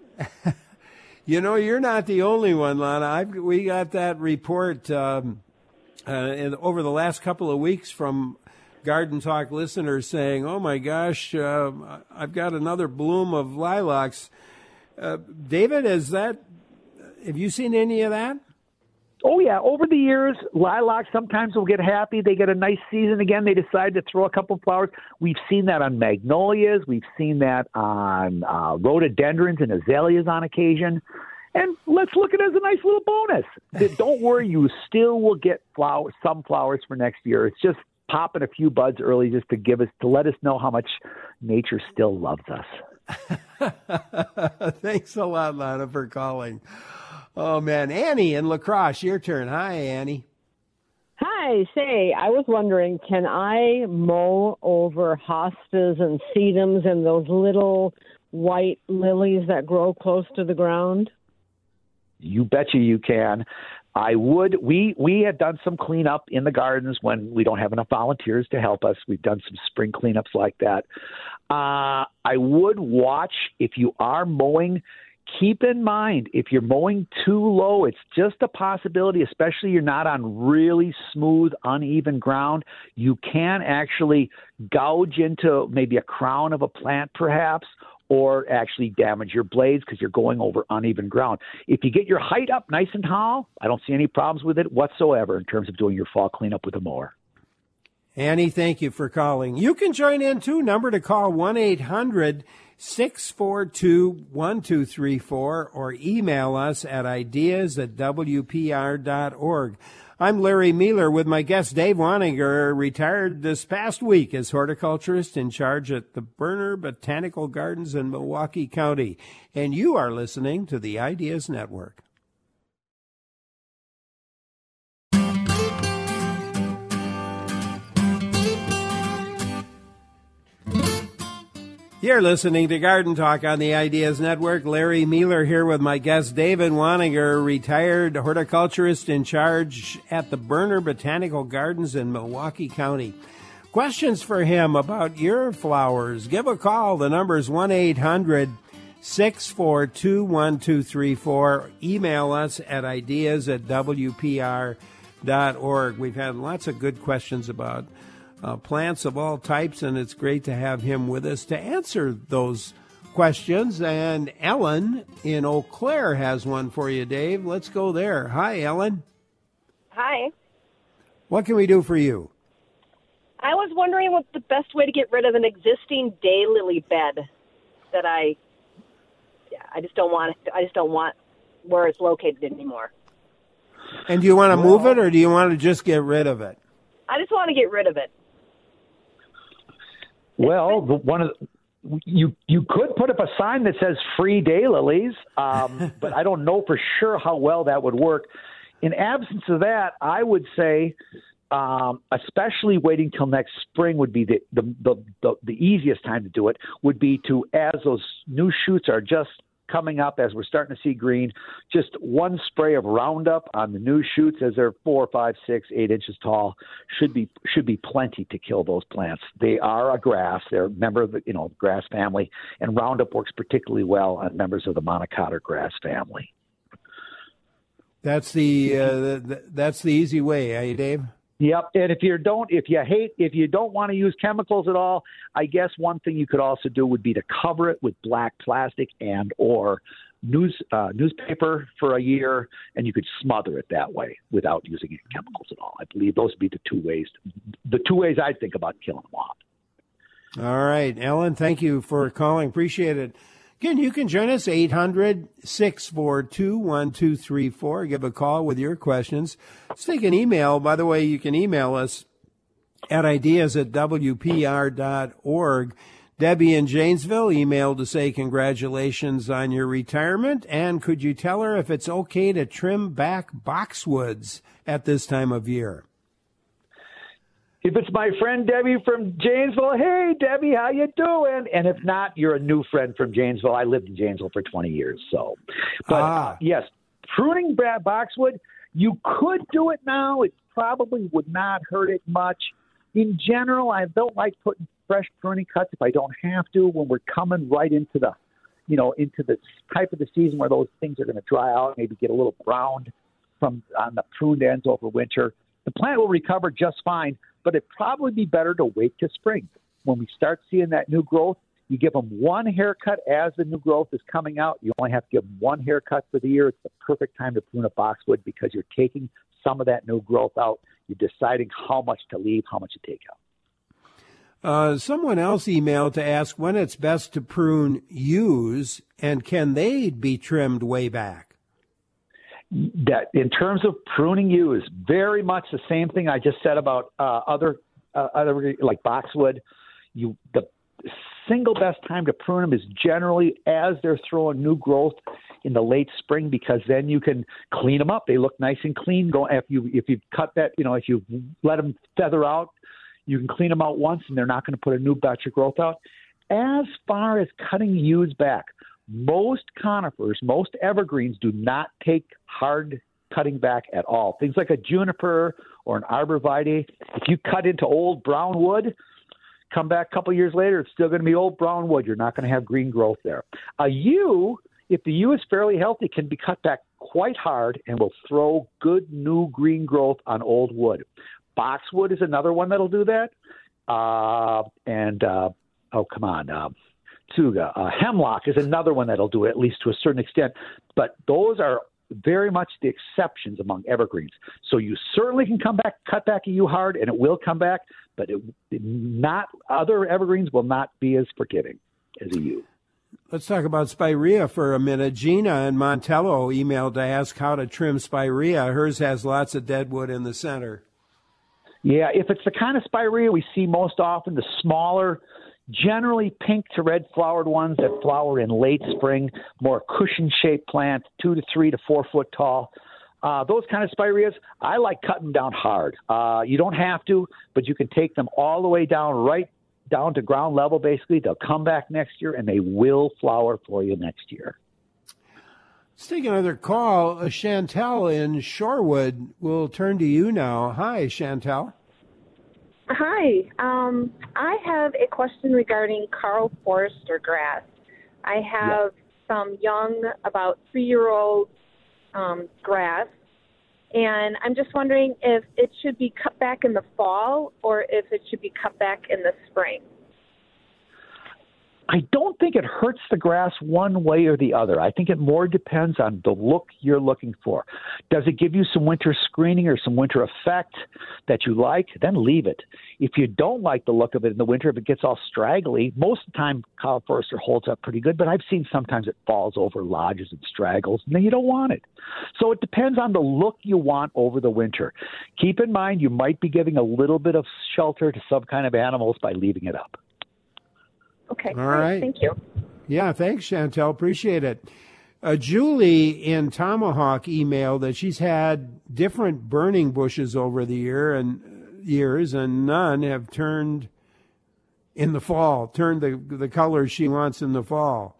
You know, you're not the only one, Lana. I've, we got that report um, uh, in, over the last couple of weeks from Garden Talk listeners saying, oh, my gosh, uh, I've got another bloom of lilacs. Uh, David, is that, have you seen any of that? Oh, yeah. Over the years, lilacs sometimes will get happy. They get a nice season again. They decide to throw a couple of flowers. We've seen that on magnolias. We've seen that on uh, rhododendrons and azaleas on occasion. And let's look at it as a nice little bonus. Don't worry, you still will get flowers, some flowers for next year. It's just popping a few buds early just to give us, to let us know how much nature still loves us. Thanks a lot, Lana, for calling. Oh, man. Annie in La Crosse, your turn. Hi, Annie. Hi, say, I was wondering, can I mow over hostas and sedums and those little white lilies that grow close to the ground? You betcha you can. I would. We we have done some cleanup in the gardens when we don't have enough volunteers to help us. We've done some spring cleanups like that. Uh, I would watch if you are mowing. Keep in mind, if you're mowing too low, it's just a possibility, especially you're not on really smooth, uneven ground. You can actually gouge into maybe a crown of a plant perhaps, or actually damage your blades because you're going over uneven ground. If you get your height up nice and tall, I don't see any problems with it whatsoever in terms of doing your fall cleanup with a mower. Annie, thank you for calling. You can join in, too. Number to call, one eight hundred six four two one two three four, or email us at ideas at w p r dot org. I'm Larry Mueller with my guest Dave Waninger, retired this past week as horticulturist in charge at the Berner Botanical Gardens in Milwaukee County. And you are listening to the Ideas Network. You're listening to Garden Talk on the Ideas Network. Larry Mueller here with my guest David Waninger, retired horticulturist in charge at the Berner Botanical Gardens in Milwaukee County. Questions for him about your flowers? Give a call. The number is one eight hundred six four two one two three four. Email us at ideas at w p r dot org. We've had lots of good questions about Uh, plants of all types, and it's great to have him with us to answer those questions, and Ellen in Eau Claire has one for you, Dave. Let's go there. Hi, Ellen. Hi. What can we do for you? I was wondering what's the best way to get rid of an existing daylily bed that I, yeah, I just don't want. I just don't want where it's located anymore. And do you want to move it, or do you want to just get rid of it? I just want to get rid of it. Well, the, one of the, you you could put up a sign that says "free daylilies," um, but I don't know for sure how well that would work. In absence of that, I would say, um, especially waiting till next spring would be the the, the the the easiest time to do it. Would be to, as those new shoots are just coming up, as we're starting to see green, just one spray of Roundup on the new shoots as they're four, five, six, eight inches tall should be should be plenty to kill those plants. They are a grass; they're a member of the you know grass family, and Roundup works particularly well on members of the monocotyl grass family. That's the, uh, the that's the easy way, eh, Dave? Yep. And if you don't, if you hate, if you don't want to use chemicals at all, I guess one thing you could also do would be to cover it with black plastic and or news uh, newspaper for a year, and you could smother it that way without using any chemicals at all. I believe those would be the two ways, the two ways I'd think about killing them off. All right, Ellen, thank you for calling. Appreciate it. Again, you can join us, eight hundred, six four two, one two three four. Give a call with your questions. Let's take an email. By the way, you can email us at ideas at w p r dot org. Debbie in Janesville emailed to say congratulations on your retirement, and could you tell her if it's okay to trim back boxwoods at this time of year? If it's my friend Debbie from Janesville, hey, Debbie, how you doing? And if not, you're a new friend from Janesville. I lived in Janesville for twenty years. So, but ah. uh, yes, pruning back boxwood, you could do it now. It probably would not hurt it much. In general, I don't like putting fresh pruning cuts if I don't have to when we're coming right into the, you know, into the type of the season where those things are going to dry out, maybe get a little browned from on the pruned ends over winter. The plant will recover just fine, but it'd probably be better to wait till spring. When we start seeing that new growth, you give them one haircut as the new growth is coming out. You only have to give them one haircut for the year. It's the perfect time to prune a boxwood because you're taking some of that new growth out. You're deciding how much to leave, how much to take out. Uh, someone else emailed to ask when it's best to prune yews, and can they be trimmed way back? That in terms of pruning yews, very much the same thing I just said about uh, other uh, other like boxwood. You the single best time to prune them is generally as they're throwing new growth in the late spring, because then you can clean them up. They look nice and clean. Go if you if you cut that, you know, if you let them feather out, you can clean them out once, and they're not going to put a new batch of growth out. As far as cutting yews back, most conifers, most evergreens do not take hard cutting back at all. Things like a juniper or an arborvitae, if you cut into old brown wood, come back a couple years later, it's still going to be old brown wood. You're not going to have green growth there. A yew, if the yew is fairly healthy, can be cut back quite hard and will throw good new green growth on old wood. Boxwood is another one that'll do that. Uh, and, uh, oh, come on, uh, Tsuga. Uh, hemlock is another one that'll do it, at least to a certain extent. But those are very much the exceptions among evergreens. So you certainly can come back, cut back a yew hard, and it will come back, but it, not other evergreens will not be as forgiving as a yew. Let's talk about spirea for a minute. Gina in Montello emailed to ask how to trim spirea. Hers has lots of deadwood in the center. Yeah, if it's the kind of spirea we see most often, the smaller, generally pink to red flowered ones that flower in late spring, more cushion-shaped plant, two to three to four foot tall. Uh, those kind of spireas, I like cutting them down hard. Uh, you don't have to, but you can take them all the way down, right down to ground level, basically. They'll come back next year, and they will flower for you next year. Let's take another call. Uh, Chantel in Shorewood will turn to you now. Hi, Chantel. Hi. Um, I have a question regarding Karl Forster grass. I have yeah. some young, about three-year-old um, grass, and I'm just wondering if it should be cut back in the fall or if it should be cut back in the spring. I don't think it hurts the grass one way or the other. I think it more depends on the look you're looking for. Does it give you some winter screening or some winter effect that you like? Then leave it. If you don't like the look of it in the winter, if it gets all straggly, most of the time Kyle Forster holds up pretty good, but I've seen sometimes it falls over, lodges and straggles, and then you don't want it. So it depends on the look you want over the winter. Keep in mind you might be giving a little bit of shelter to some kind of animals by leaving it up. Okay. All right. Thank you. Yeah, thanks, Chantel. Appreciate it. Uh, Julie in Tomahawk emailed that she's had different burning bushes over the year and years, and none have turned in the fall, turned the the colors she wants in the fall.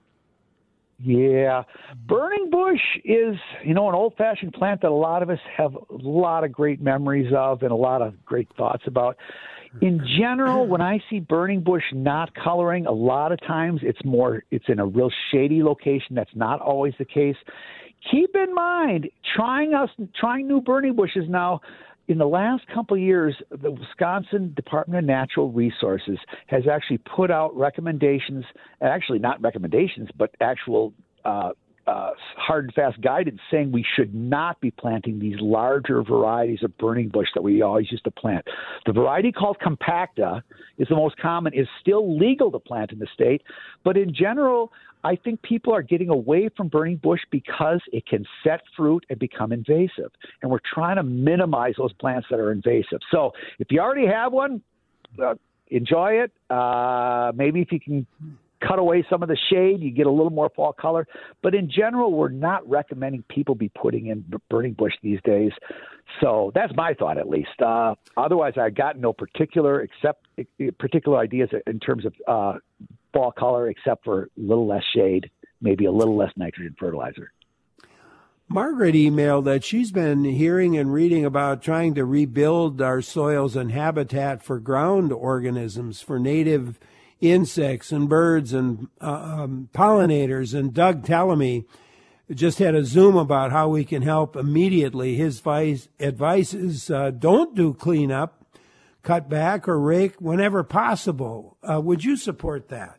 Yeah. Burning bush is, you know, an old-fashioned plant that a lot of us have a lot of great memories of and a lot of great thoughts about. In general, when I see burning bush not coloring, a lot of times it's more, it's in a real shady location. That's not always the case. Keep in mind, trying us, trying new burning bushes now, in the last couple of years, the Wisconsin Department of Natural Resources has actually put out recommendations, actually not recommendations, but actual uh, uh, hard and fast guidance saying we should not be planting these larger varieties of burning bush that we always used to plant. The variety called compacta is the most common, is still legal to plant in the state, but in general, I think people are getting away from burning bush because it can set fruit and become invasive. And we're trying to minimize those plants that are invasive. So if you already have one, uh, enjoy it. Uh, maybe if you can cut away some of the shade, you get a little more fall color. But in general, we're not recommending people be putting in burning bush these days. So that's my thought, at least. Uh, otherwise, I got no particular except particular ideas in terms of uh, fall color, except for a little less shade, maybe a little less nitrogen fertilizer. Margaret emailed that she's been hearing and reading about trying to rebuild our soils and habitat for ground organisms, for native insects and birds and uh, um, pollinators. And Doug Tellamy just had a Zoom about how we can help immediately. His advice, advice is uh, don't do cleanup, cut back or rake whenever possible. Uh, would you support that?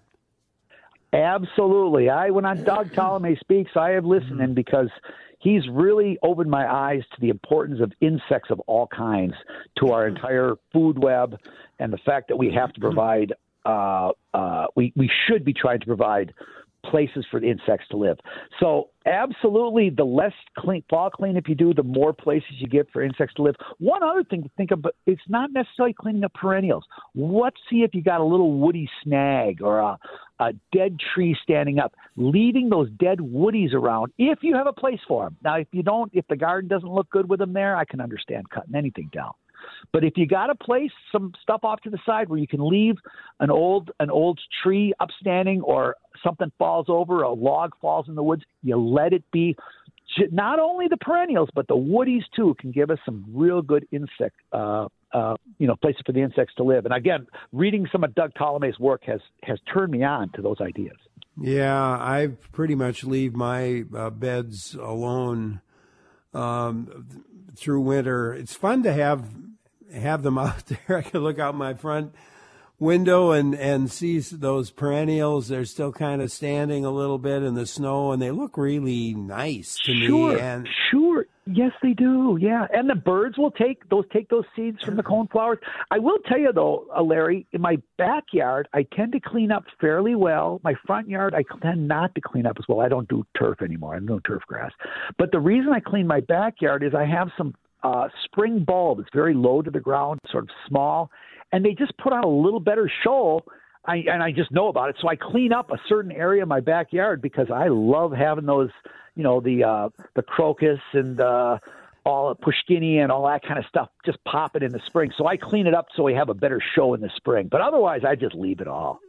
Absolutely. I, when I, Doug Tellamy speaks, I have listened in because he's really opened my eyes to the importance of insects of all kinds to our entire food web, and the fact that we have to provide, uh, uh, we, we should be trying to provide places for the insects to live. So absolutely, the less clean, fall cleanup you do, the more places you get for insects to live. One other thing to think about, it's not necessarily cleaning up perennials. Let's see if you got a little woody snag or a, a dead tree standing up, leaving those dead woodies around if you have a place for them. Now, if you don't, if the garden doesn't look good with them there, I can understand cutting anything down. But if you got a place, some stuff off to the side where you can leave an old an old tree upstanding, or something falls over, a log falls in the woods, you let it be. Not only the perennials, but the woodies too can give us some real good insect, uh, uh, you know, places for the insects to live. And again, reading some of Doug Tallamy's work has has turned me on to those ideas. Yeah, I pretty much leave my uh, beds alone um, through winter. It's fun to have have them out there. I can look out my front window and, and see those perennials. They're still kind of standing a little bit in the snow, and they look really nice to sure, me. And sure. Yes, they do. Yeah. And the birds will take those take those seeds from the coneflowers. I will tell you, though, uh, Larry, in my backyard, I tend to clean up fairly well. My front yard, I tend not to clean up as well. I don't do turf anymore. I don't do turf grass. But the reason I clean my backyard is I have some uh, spring bulb. It's very low to the ground, sort of small. And they just put on a little better show, I, and I just know about it. So I clean up a certain area of my backyard because I love having those, you know, the uh, the crocus and uh, all pushkini and all that kind of stuff just popping in the spring. So I clean it up so we have a better show in the spring. But otherwise, I just leave it all.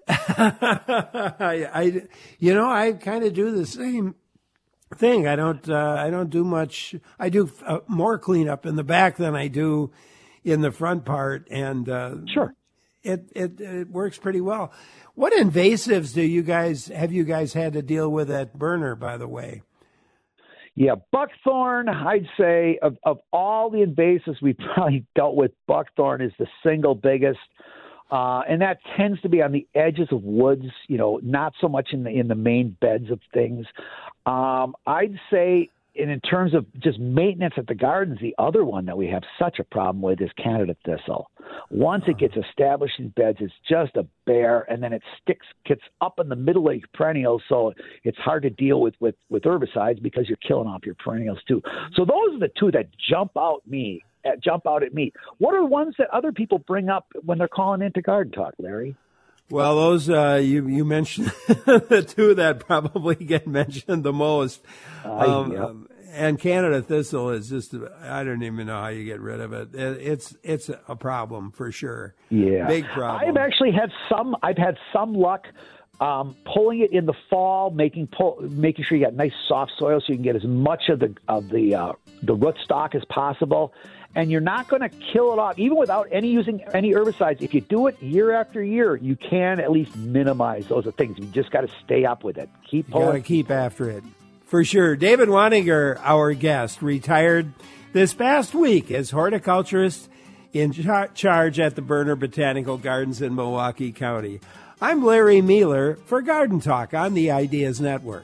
I, I, you know, I kind of do the same thing. I don't, uh, I don't do much. I do uh, more cleanup in the back than I do in the front part, and uh, sure, it, it it works pretty well. What invasives do you guys have you guys had to deal with at Burner, by the way? Yeah, buckthorn, I'd say of, of all the invasives we've probably dealt with, buckthorn is the single biggest. Uh, and that tends to be on the edges of woods, you know, not so much in the in the main beds of things. Um, I'd say, and in terms of just maintenance at the gardens, the other one that we have such a problem with is Canada thistle. Once it gets established in beds, it's just a bear, and then it sticks, gets up in the middle of your perennials, so it's hard to deal with, with, with herbicides because you're killing off your perennials too. So those are the two that jump out me. Uh, jump out at me. What are ones that other people bring up when they're calling into Garden Talk, Larry? Well, those uh, you you mentioned the two that probably get mentioned the most, Uh, um, yeah. and Canada thistle is just I don't even know how you get rid of it. it it's it's a problem for sure. Yeah, big problem. I've actually had some. I've had some luck um, pulling it in the fall, making pull, making sure you got nice soft soil so you can get as much of the of the uh, the rootstock as possible. And you're not going to kill it off, even without any using any herbicides. If you do it year after year, you can at least minimize those things. You just got to stay up with it. Keep You pulling. got to keep after it. For sure. David Waninger, our guest, retired this past week as horticulturist in char- charge at the Berner Botanical Gardens in Milwaukee County. I'm Larry Mealer for Garden Talk on the Ideas Network.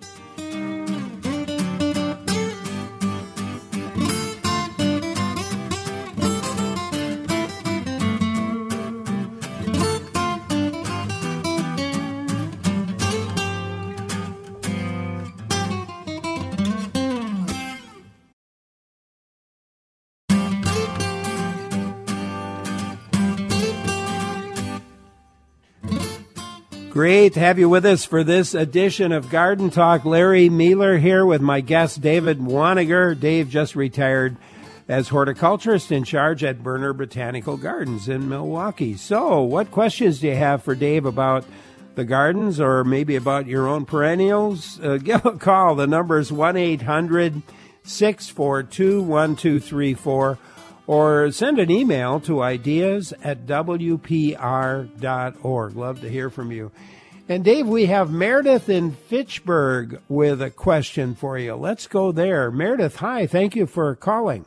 Great to have you with us for this edition of Garden Talk. Larry Mealer here with my guest, David Waninger. Dave just retired as horticulturist in charge at Berner Botanical Gardens in Milwaukee. So, what questions do you have for Dave about the gardens or maybe about your own perennials? Uh, give a call. The number is one eight hundred six four two one two three four. Or send an email to ideas at w p r dot org. Love to hear from you. And Dave, we have Meredith in Fitchburg with a question for you. Let's go there. Meredith, hi. Thank you for calling.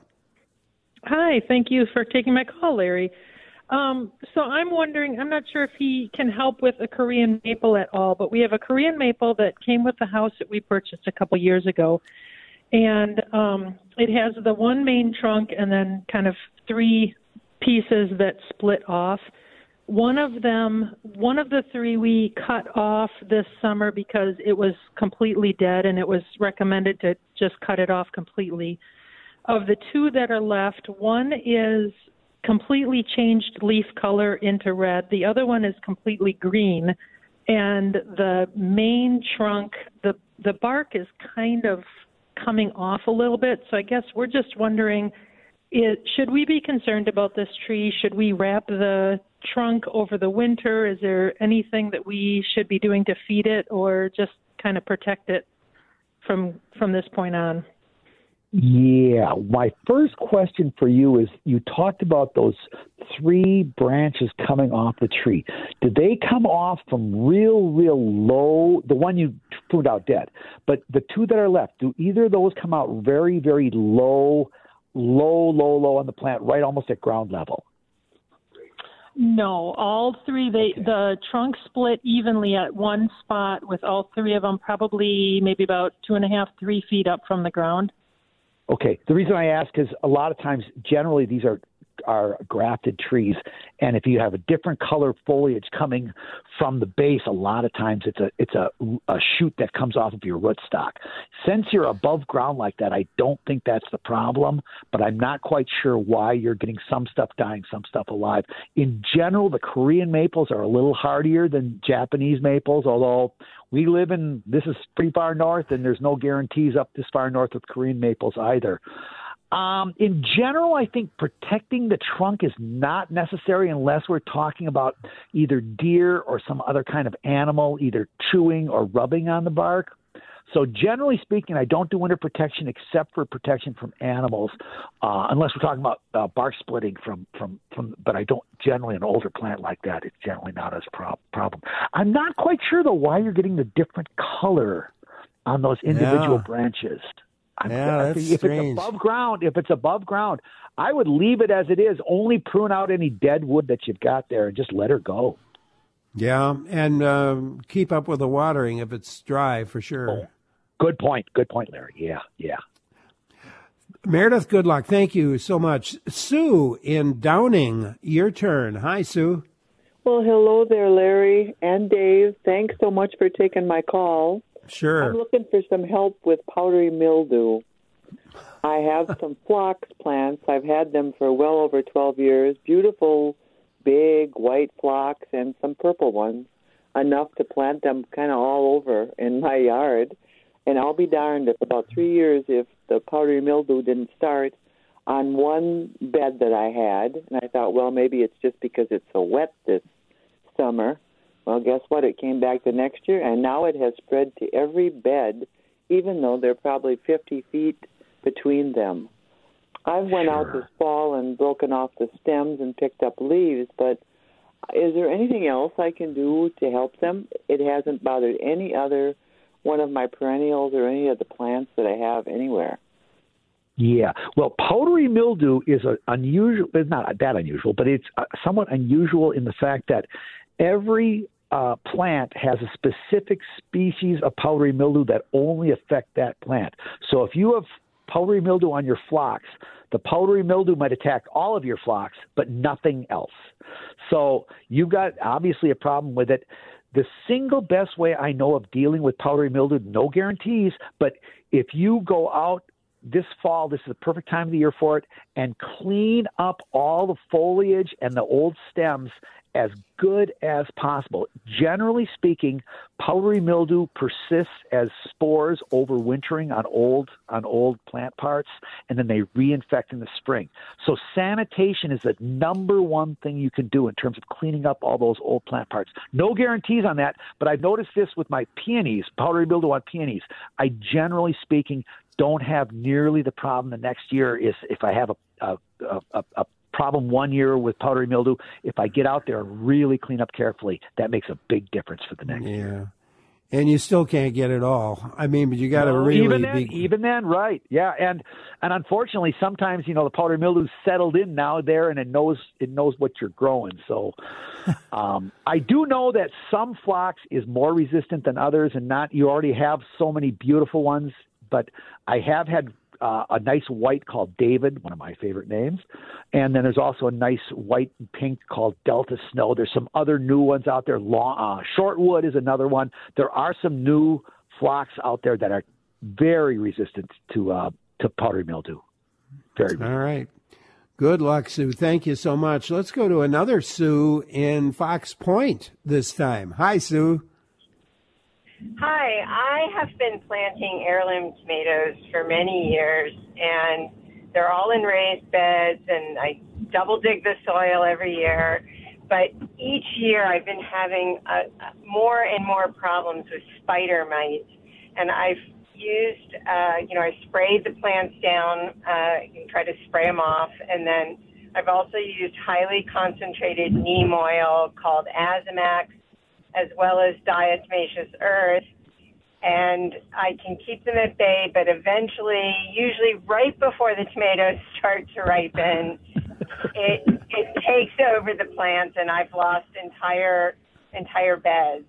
Hi. Thank you for taking my call, Larry. Um, so I'm wondering, I'm not sure if he can help with a Korean maple at all, but we have a Korean maple that came with the house that we purchased a couple years ago. And um, it has the one main trunk and then kind of three pieces that split off. One of them, one of the three we cut off this summer because it was completely dead and it was recommended to just cut it off completely. Of the two that are left, one is completely changed leaf color into red. The other one is completely green. And the main trunk, the, the bark is kind of coming off a little bit. So I guess we're just wondering, it, should we be concerned about this tree? Should we wrap the trunk over the winter? Is there anything that we should be doing to feed it or just kind of protect it from from this point on? Yeah. My first question for you is, you talked about those three branches coming off the tree. Did they come off from real, real low, the one you pruned out dead, but the two that are left, do either of those come out very, very low, low, low, low on the plant, right almost at ground level? No, all three, they, okay. The trunk split evenly at one spot with all three of them, probably maybe about two and a half, three feet up from the ground. Okay. The reason I ask is a lot of times, generally, these are are grafted trees, and if you have a different color foliage coming from the base, a lot of times it's a it's a, a shoot that comes off of your rootstock. Since you're above ground like that, I don't think that's the problem, but I'm not quite sure why you're getting some stuff dying, some stuff alive. In general, the Korean maples are a little hardier than Japanese maples, although we live in, this is pretty far north, and there's no guarantees up this far north with Korean maples either. Um, in general, I think protecting the trunk is not necessary unless we're talking about either deer or some other kind of animal, either chewing or rubbing on the bark. So generally speaking, I don't do winter protection except for protection from animals, uh, unless we're talking about uh, bark splitting from, from, from, but I don't generally, an older plant like that, it's generally not as a problem. I'm not quite sure, though, why you're getting the different color on those individual yeah. branches. I'm, Yeah, that's if strange. it's above ground, if it's above ground, I would leave it as it is. Only prune out any dead wood that you've got there and just let her go. Yeah, and um, keep up with the watering if it's dry, for sure. Oh, good point. Good point, Larry. Yeah, yeah. Meredith, good luck. Thank you so much. Sue in Downing, your turn. Hi, Sue. Well, hello there, Larry and Dave. Thanks so much for taking my call. Sure. I'm looking for some help with powdery mildew. I have some phlox plants. I've had them for well over twelve years. Beautiful, big white phlox and some purple ones, enough to plant them kind of all over in my yard. And I'll be darned if about three years if the powdery mildew didn't start on one bed that I had. And I thought, well, maybe it's just because it's so wet this summer. Well, guess what? It came back the next year, and now it has spread to every bed, even though they're probably fifty feet between them. I went Sure. out this fall and broken off the stems and picked up leaves, but is there anything else I can do to help them? It hasn't bothered any other one of my perennials or any of the plants that I have anywhere. Yeah. Well, powdery mildew is a unusual, it's not that unusual, but it's uh, somewhat unusual in the fact that every uh, plant has a specific species of powdery mildew that only affect that plant. So if you have powdery mildew on your phlox, the powdery mildew might attack all of your phlox, but nothing else. So you've got obviously a problem with it. The single best way I know of dealing with powdery mildew, no guarantees, but if you go out this fall, this is the perfect time of the year for it, and clean up all the foliage and the old stems as good as possible. Generally speaking, powdery mildew persists as spores overwintering on old on old plant parts, and then they reinfect in the spring. So sanitation is the number one thing you can do in terms of cleaning up all those old plant parts. No guarantees on that, but I've noticed this with my peonies, powdery mildew on peonies. I generally speaking don't have nearly the problem the next year is if I have a a, a, a problem one year with powdery mildew. If I get out there and really clean up carefully, that makes a big difference for the next yeah. year. And you still can't get it all. I mean, but you got to No, really even then, be. even then, right? Yeah, and and unfortunately, sometimes you know the powdery mildew's settled in now there, and it knows it knows what you're growing. So, um, I do know that some phlox is more resistant than others, and not you already have so many beautiful ones. But I have had uh, a nice white called David, one of my favorite names, and then there's also a nice white and pink called Delta Snow. There's some other new ones out there. Long, uh, Shortwood is another one. There are some new phlox out there that are very resistant to uh, to powdery mildew. Very All right. Good luck, Sue. Thank you so much. Let's go to another Sue in Fox Point this time. Hi, Sue. Hi, I have been planting heirloom tomatoes for many years, and they're all in raised beds, and I double dig the soil every year. But each year I've been having uh, more and more problems with spider mites, and I've used, uh, you know, I sprayed the plants down, uh, and try to spray them off, and then I've also used highly concentrated neem oil called Azomax, as well as diatomaceous earth, and I can keep them at bay, but eventually, usually right before the tomatoes start to ripen, it it takes over the plants, and I've lost entire entire beds.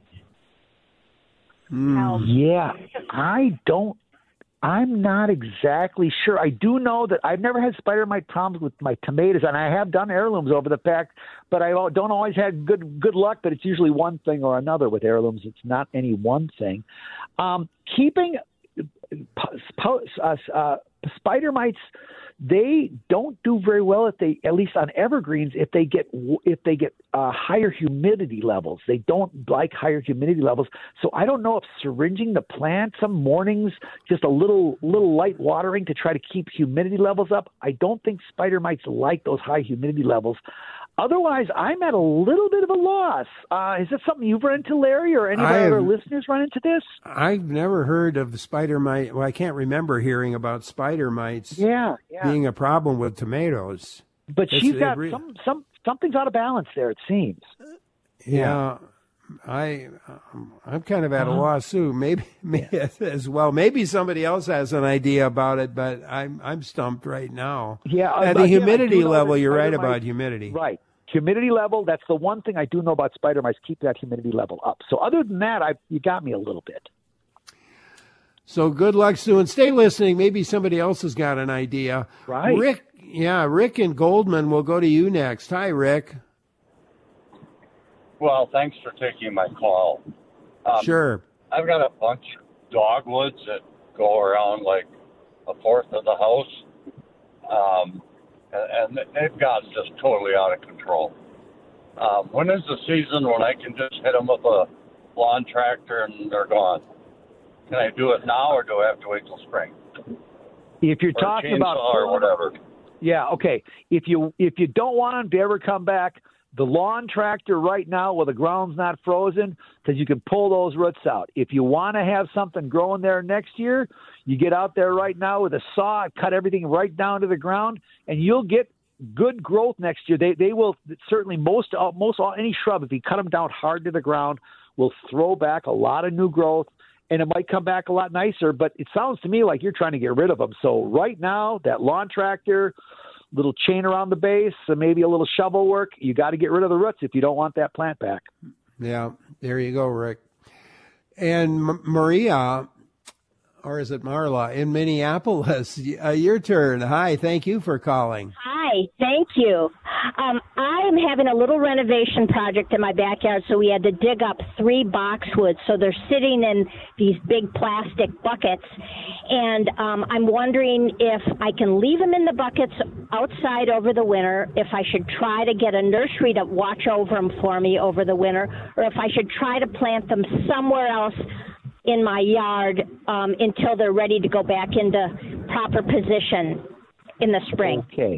Mm, yeah, I don't. I'm not exactly sure. I do know that I've never had spider mite problems with my tomatoes, and I have done heirlooms over the past, but I don't always have good good luck. But it's usually one thing or another with heirlooms. It's not any one thing. Um, keeping uh, uh, spider mites, they don't do very well if they, at least on evergreens, if they get if they get uh, higher humidity levels. They don't like higher humidity levels. So I don't know if syringing the plant some mornings, just a little little light watering to try to keep humidity levels up. I don't think spider mites like those high humidity levels. Otherwise, I'm at a little bit of a loss. Uh, is this something you've run into, Larry, or any of I our have- other listeners run into this? I've never heard of spider mite. Well, I can't remember hearing about spider mites Yeah, yeah. being a problem with tomatoes. But It's- she's it got re- some some something's out of balance there. It seems. Yeah. I, um, I'm kind of at a loss too. Maybe, maybe yeah. as well. Maybe somebody else has an idea about it, but I'm I'm stumped right now. Yeah, at uh, the yeah, humidity level, you're right mice, about humidity. Right, humidity level. That's the one thing I do know about spider mice. Keep that humidity level up. So other than that, I you got me a little bit. So good luck, Sue, and stay listening. Maybe somebody else has got an idea. Right, Rick. Yeah, Rick in Goldman. We'll go to you next. Hi, Rick. Well, thanks for taking my call. Um, sure. I've got a bunch of dogwoods that go around like a fourth of the house, um, and, and they've gotten just totally out of control. Um, when is the season when I can just hit them with a lawn tractor and they're gone? Can I do it now, or do I have to wait till spring? If you're or talking about or whatever. Yeah, okay. If you if you don't want them to ever come back, the lawn tractor right now while the ground's not frozen, because you can pull those roots out. If you want to have something growing there next year, you get out there right now with a saw, cut everything right down to the ground, and you'll get good growth next year. They they will certainly, most most all, any shrub, if you cut them down hard to the ground, will throw back a lot of new growth, and it might come back a lot nicer. But it sounds to me like you're trying to get rid of them. So right now, that lawn tractor, little chain around the base, and maybe a little shovel work, you got to get rid of the roots if you don't want that plant back. Yeah, there you go, Rick. And M- Maria, or is it Marla, in Minneapolis, uh, your turn. Hi, thank you for calling. Hi, thank you. Um, I'm having a little renovation project in my backyard, so we had to dig up three boxwoods. So they're sitting in these big plastic buckets, and um, I'm wondering if I can leave them in the buckets outside over the winter, if I should try to get a nursery to watch over them for me over the winter, or if I should try to plant them somewhere else in my yard um, until they're ready to go back into proper position in the spring. Okay.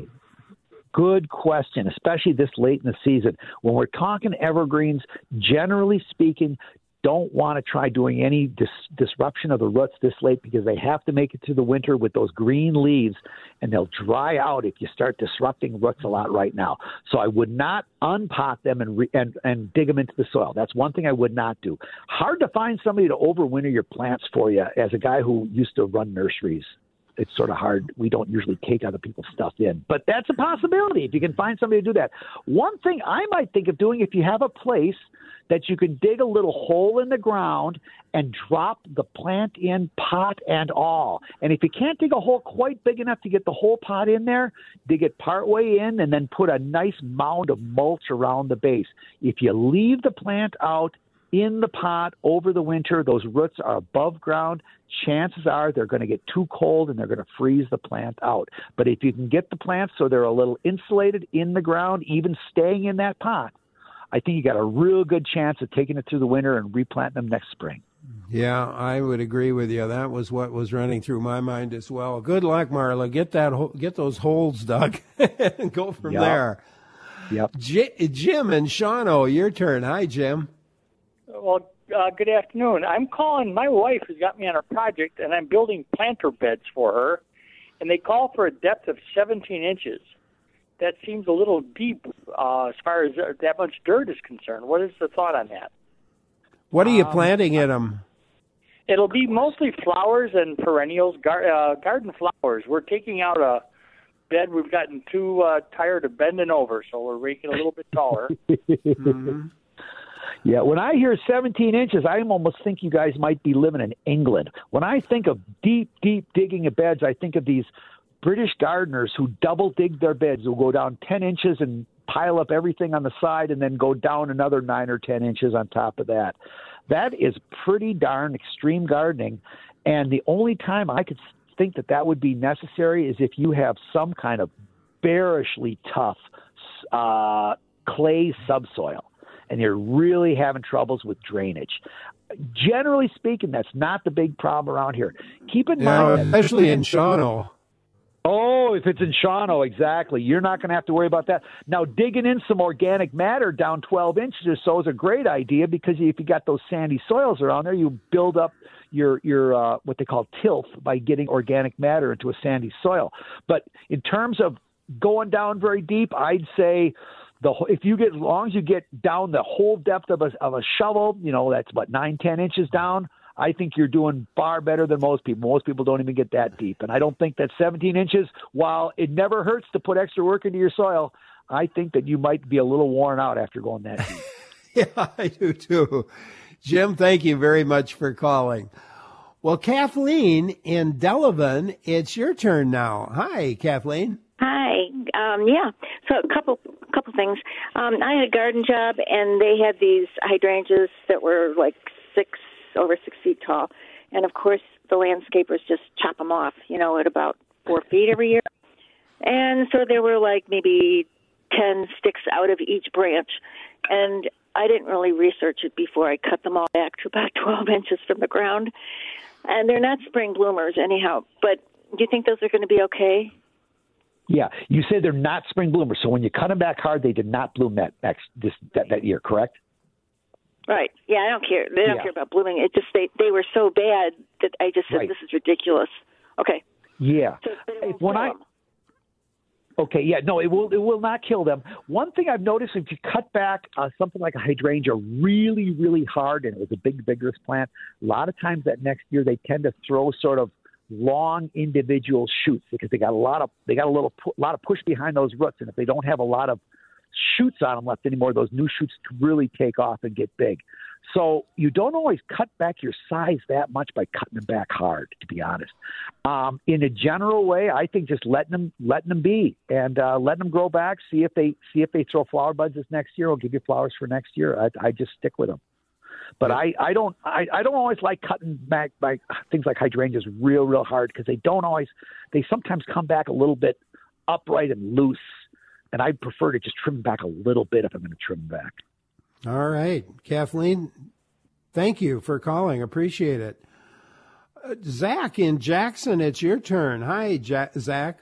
Good question, especially this late in the season. When we're talking evergreens, generally speaking, don't want to try doing any dis- disruption of the roots this late, because they have to make it through the winter with those green leaves, and they'll dry out if you start disrupting roots a lot right now. So I would not unpot them and, re- and, and dig them into the soil. That's one thing I would not do. Hard to find somebody to overwinter your plants for you. As a guy who used to run nurseries, it's sort of hard. We don't usually take other people's stuff in, but that's a possibility if you can find somebody to do that. One thing I might think of doing, if you have a place that you can dig a little hole in the ground and drop the plant in, pot and all. And if you can't dig a hole quite big enough to get the whole pot in there, dig it partway in and then put a nice mound of mulch around the base. If you leave the plant out in the pot over the winter, those roots are above ground, chances are they're going to get too cold and they're going to freeze the plant out. But if you can get the plants so they're a little insulated in the ground, even staying in that pot, I think you got a real good chance of taking it through the winter and replanting them next spring. Yeah, I would agree with you. That was what was running through my mind as well. Good luck, Marla. Get that, ho- get those holes dug and go from yep. there. Yep. J- Jim and Shawano, your turn. Hi, Jim. Well, uh, good afternoon. I'm calling. My wife has got me on a project, and I'm building planter beds for her, and they call for a depth of seventeen inches. That seems a little deep uh, as far as uh, that much dirt is concerned. What is the thought on that? What are you um, planting in them? It'll be mostly flowers and perennials, gar- uh, garden flowers. We're taking out a bed. We've gotten too uh, tired of bending over, so we're making it a little bit taller. mm-hmm. Yeah, when I hear seventeen inches, I almost think you guys might be living in England. When I think of deep, deep digging of beds, I think of these British gardeners who double dig their beds, who go down ten inches and pile up everything on the side and then go down another nine or ten inches on top of that. That is pretty darn extreme gardening. And the only time I could think that that would be necessary is if you have some kind of bearishly tough uh, clay subsoil and you're really having troubles with drainage. Generally speaking, that's not the big problem around here. Keep in yeah, mind, that especially in Shawano. Oh, if it's in Shawano, exactly. You're not going to have to worry about that. Now, digging in some organic matter down twelve inches or so is a great idea, because if you got those sandy soils around there, you build up your your uh, what they call tilth by getting organic matter into a sandy soil. But in terms of going down very deep, I'd say the if you get as long as you get down the whole depth of a of a shovel, you know that's what nine ten inches down. I think you're doing far better than most people. Most people don't even get that deep, and I don't think that seventeen inches. While it never hurts to put extra work into your soil, I think that you might be a little worn out after going that deep. Yeah, I do too. Jim, thank you very much for calling. Well, Kathleen in Delavan, it's your turn now. Hi, Kathleen. Hi. Um, yeah. So a couple couple things. Um, I had a garden job, and they had these hydrangeas that were like six over six feet tall, and of course the landscapers just chop them off, you know, at about four feet every year. And so there were like maybe ten sticks out of each branch, and I didn't really research it before I cut them all back to about twelve inches from the ground. And they're not spring bloomers anyhow, but do you think those are going to be okay? Yeah, you said they're not spring bloomers, so when you cut them back hard, they did not bloom that next this that, that year, correct? Right. Yeah, I don't care. They don't Yeah. care about blooming. It just they they were so bad that I just said Right. this is ridiculous. Okay. Yeah. So, but it won't When kill I 'em. Okay, yeah, no, it will it will not kill them. One thing I've noticed, if you cut back uh, something like a hydrangea really, really hard, and it was a big, vigorous plant, a lot of times that next year they tend to throw sort of long individual shoots because they got a lot of they got a little pu- lot of push behind those roots, and if they don't have a lot of shoots on them left anymore, those new shoots really take off and get big. So you don't always cut back your size that much by cutting them back hard, to be honest. Um, in a general way, I think just letting them letting them be and uh, letting them grow back. See if they see if they throw flower buds this next year or give you flowers for next year. I, I just stick with them. But I, I don't I, I don't always like cutting back by things like hydrangeas real real hard because they don't always they sometimes come back a little bit upright and loose, and I prefer to just trim them back a little bit if I'm going to trim them back. All right, Kathleen, thank you for calling. Appreciate it. Uh, Zach in Jackson, it's your turn. Hi, ja- Zach.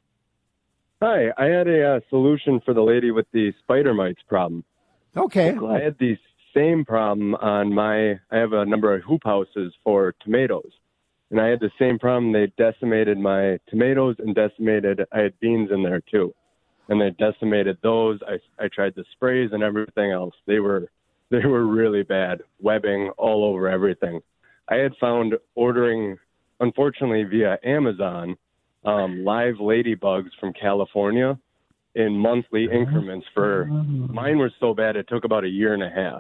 Hi, I had a uh, solution for the lady with the spider mites problem. Okay. I had the same problem on my, I have a number of hoop houses for tomatoes. And I had the same problem. They decimated my tomatoes and decimated, I had beans in there too. And they decimated those. I, I tried the sprays and everything else. They were, they were really bad, webbing all over everything. I had found ordering, unfortunately via Amazon, um, live ladybugs from California in monthly increments for, mine were so bad it took about a year and a half.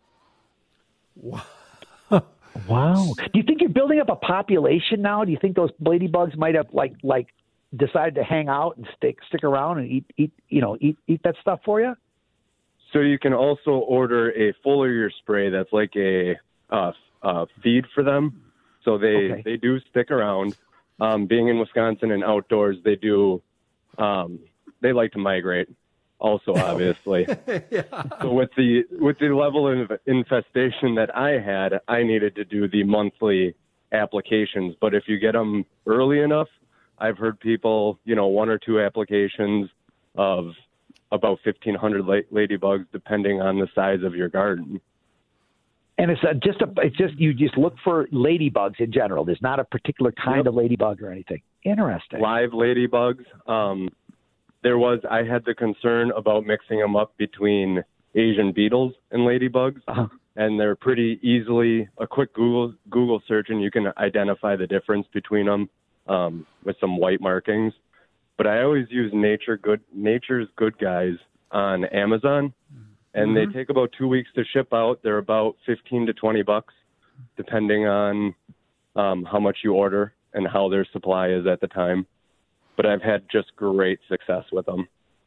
Wow. Do you think you're building up a population now? Do you think those ladybugs might have like like decided to hang out and stick stick around and eat eat you know eat eat that stuff for you? So you can also order a foliar spray that's like a uh, uh, feed for them. So they Okay. they do stick around. Um, being in Wisconsin and outdoors, they do. Um, they like to migrate. Also, obviously. So with the with the level of infestation that I had, I needed to do the monthly applications. But if you get them early enough, I've heard people, you know, one or two applications of about fifteen hundred la- ladybugs, depending on the size of your garden. And it's a, just a it's just you just look for ladybugs in general. There's not a particular kind Yep. of ladybug or anything. Interesting. Live ladybugs. Um, there was, I had the concern about mixing them up between Asian beetles and ladybugs. Uh-huh. And they're pretty easily, a quick Google Google search, and you can identify the difference between them um, with some white markings. But I always use Nature Good Nature's Good Guys on Amazon, and Mhm. they take about two weeks to ship out. They're about fifteen to twenty bucks, depending on um, how much you order and how their supply is at the time. But I've had just great success with them.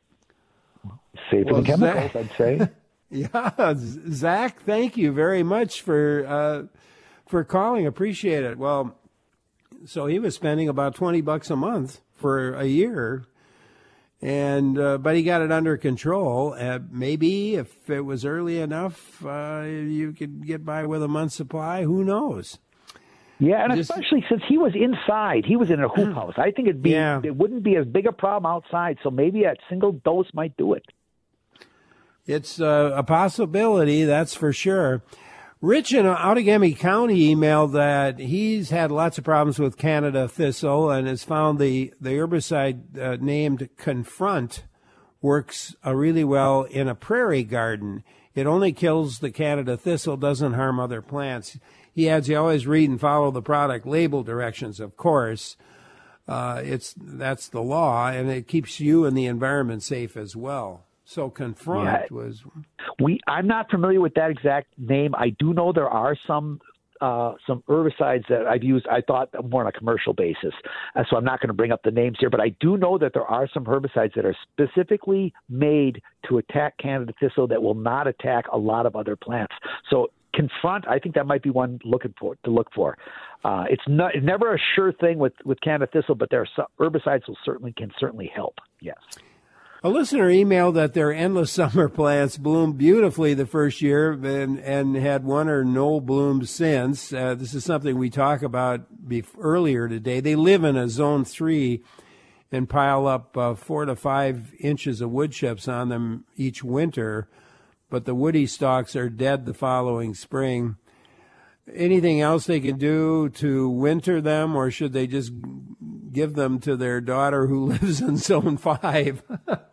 Safe Well, than chemicals, Zach- I'd say. Yeah, Z- Zach, thank you very much for uh, for calling. Appreciate it. Well, so he was spending about twenty bucks a month for a year, and uh, but he got it under control. Uh, maybe if it was early enough, uh, you could get by with a month's supply. Who knows? Yeah, and Just- especially since he was inside, he was in a hoop house. I think it'd be Yeah. it wouldn't be as big a problem outside. So maybe a single dose might do it. It's uh, a possibility, that's for sure. Rich in Outagamie County emailed that he's had lots of problems with Canada thistle and has found the, the herbicide uh, named Confront works uh, really well in a prairie garden. It only kills the Canada thistle, doesn't harm other plants. He adds, you always read and follow the product label directions, of course. Uh, it's that's the law, and it keeps you and the environment safe as well. So Confront yeah. was... We I'm not familiar with that exact name. I do know there are some uh, some herbicides that I've used, I thought, more on a commercial basis. Uh, so I'm not going to bring up the names here, but I do know that there are some herbicides that are specifically made to attack Canada thistle that will not attack a lot of other plants. So Confront, I think that might be one looking for to look for. Uh, it's not it's never a sure thing with, with Canada thistle, but there are some herbicides will certainly can certainly help. Yes. A listener emailed that their endless summer plants bloomed beautifully the first year and, and had one or no blooms since. Uh, this is something we talked about bef- earlier today. They live in a zone three and pile up uh, four to five inches of wood chips on them each winter, but the woody stalks are dead the following spring. Anything else they can do to winter them, or should they just give them to their daughter who lives in zone five?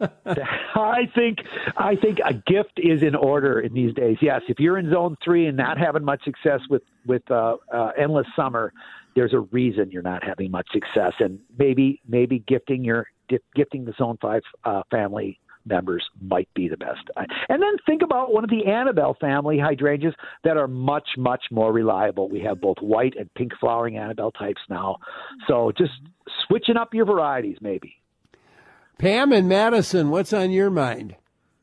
I think I think a gift is in order in these days. Yes, if you're in zone three and not having much success with with uh, uh, endless summer, there's a reason you're not having much success, and maybe maybe gifting your gifting the zone five uh, family members might be the best. And then think about one of the Annabelle family hydrangeas that are much, much more reliable. We have both white and pink flowering Annabelle types now. So just switching up your varieties, maybe. Pam in Madison, what's on your mind?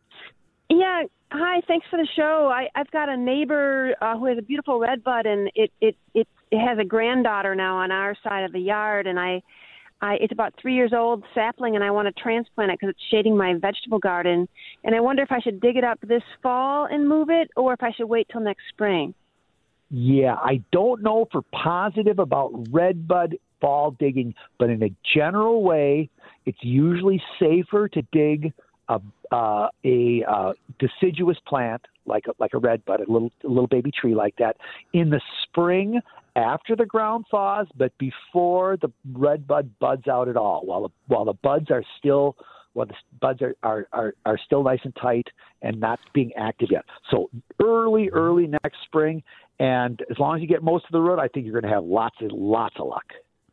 Yeah, hi, thanks for the show. I, I've got a neighbor uh, who has a beautiful redbud, and it, it, it, it has a granddaughter now on our side of the yard, and I I, it's about three years old sapling, and I want to transplant it because it's shading my vegetable garden. And I wonder if I should dig it up this fall and move it, or if I should wait till next spring. Yeah, I don't know for positive about redbud fall digging, but in a general way, it's usually safer to dig a uh, a uh, deciduous plant like a, like a redbud, a little a little baby tree like that, in the spring after the ground thaws, but before the redbud buds out at all. While the while the buds are still while the buds are, are, are, are still nice and tight and not being active yet. So early, early next spring, and as long as you get most of the root, I think you're going to have lots and lots of luck.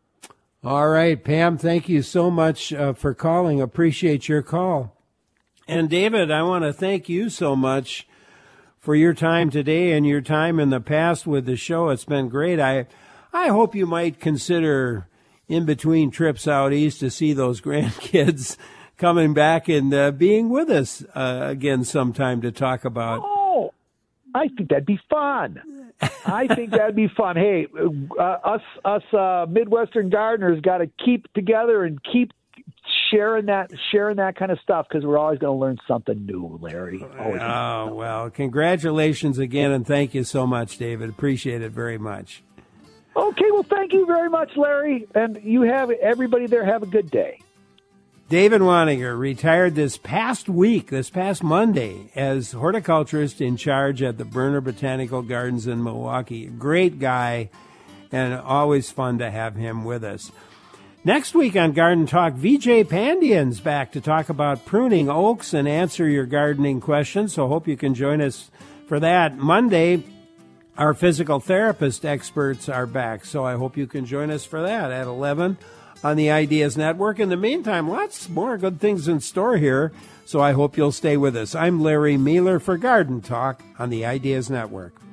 All right, Pam, thank you so much uh, for calling. Appreciate your call. And David, I want to thank you so much for your time today and your time in the past with the show. It's been great. I I hope you might consider in between trips out east to see those grandkids coming back and uh, being with us uh, again sometime to talk about. Oh, I think that'd be fun. I think that'd be fun. Hey, uh, us us uh, Midwestern gardeners got to keep together and keep sharing that sharing that kind of stuff, because we're always going to learn something new, Larry. Always. Oh, well, congratulations again, and thank you so much, David. Appreciate it very much. Okay, well, thank you very much, Larry. And you have everybody there have a good day. David Waninger retired this past week, this past Monday, as horticulturist in charge at the Berner Botanical Gardens in Milwaukee. Great guy, and always fun to have him with us. Next week on Garden Talk, V J Pandian's back to talk about pruning oaks and answer your gardening questions, so hope you can join us for that. Monday, our physical therapist experts are back, so I hope you can join us for that at eleven on the Ideas Network. In the meantime, lots more good things in store here, so I hope you'll stay with us. I'm Larry Mealer for Garden Talk on the Ideas Network.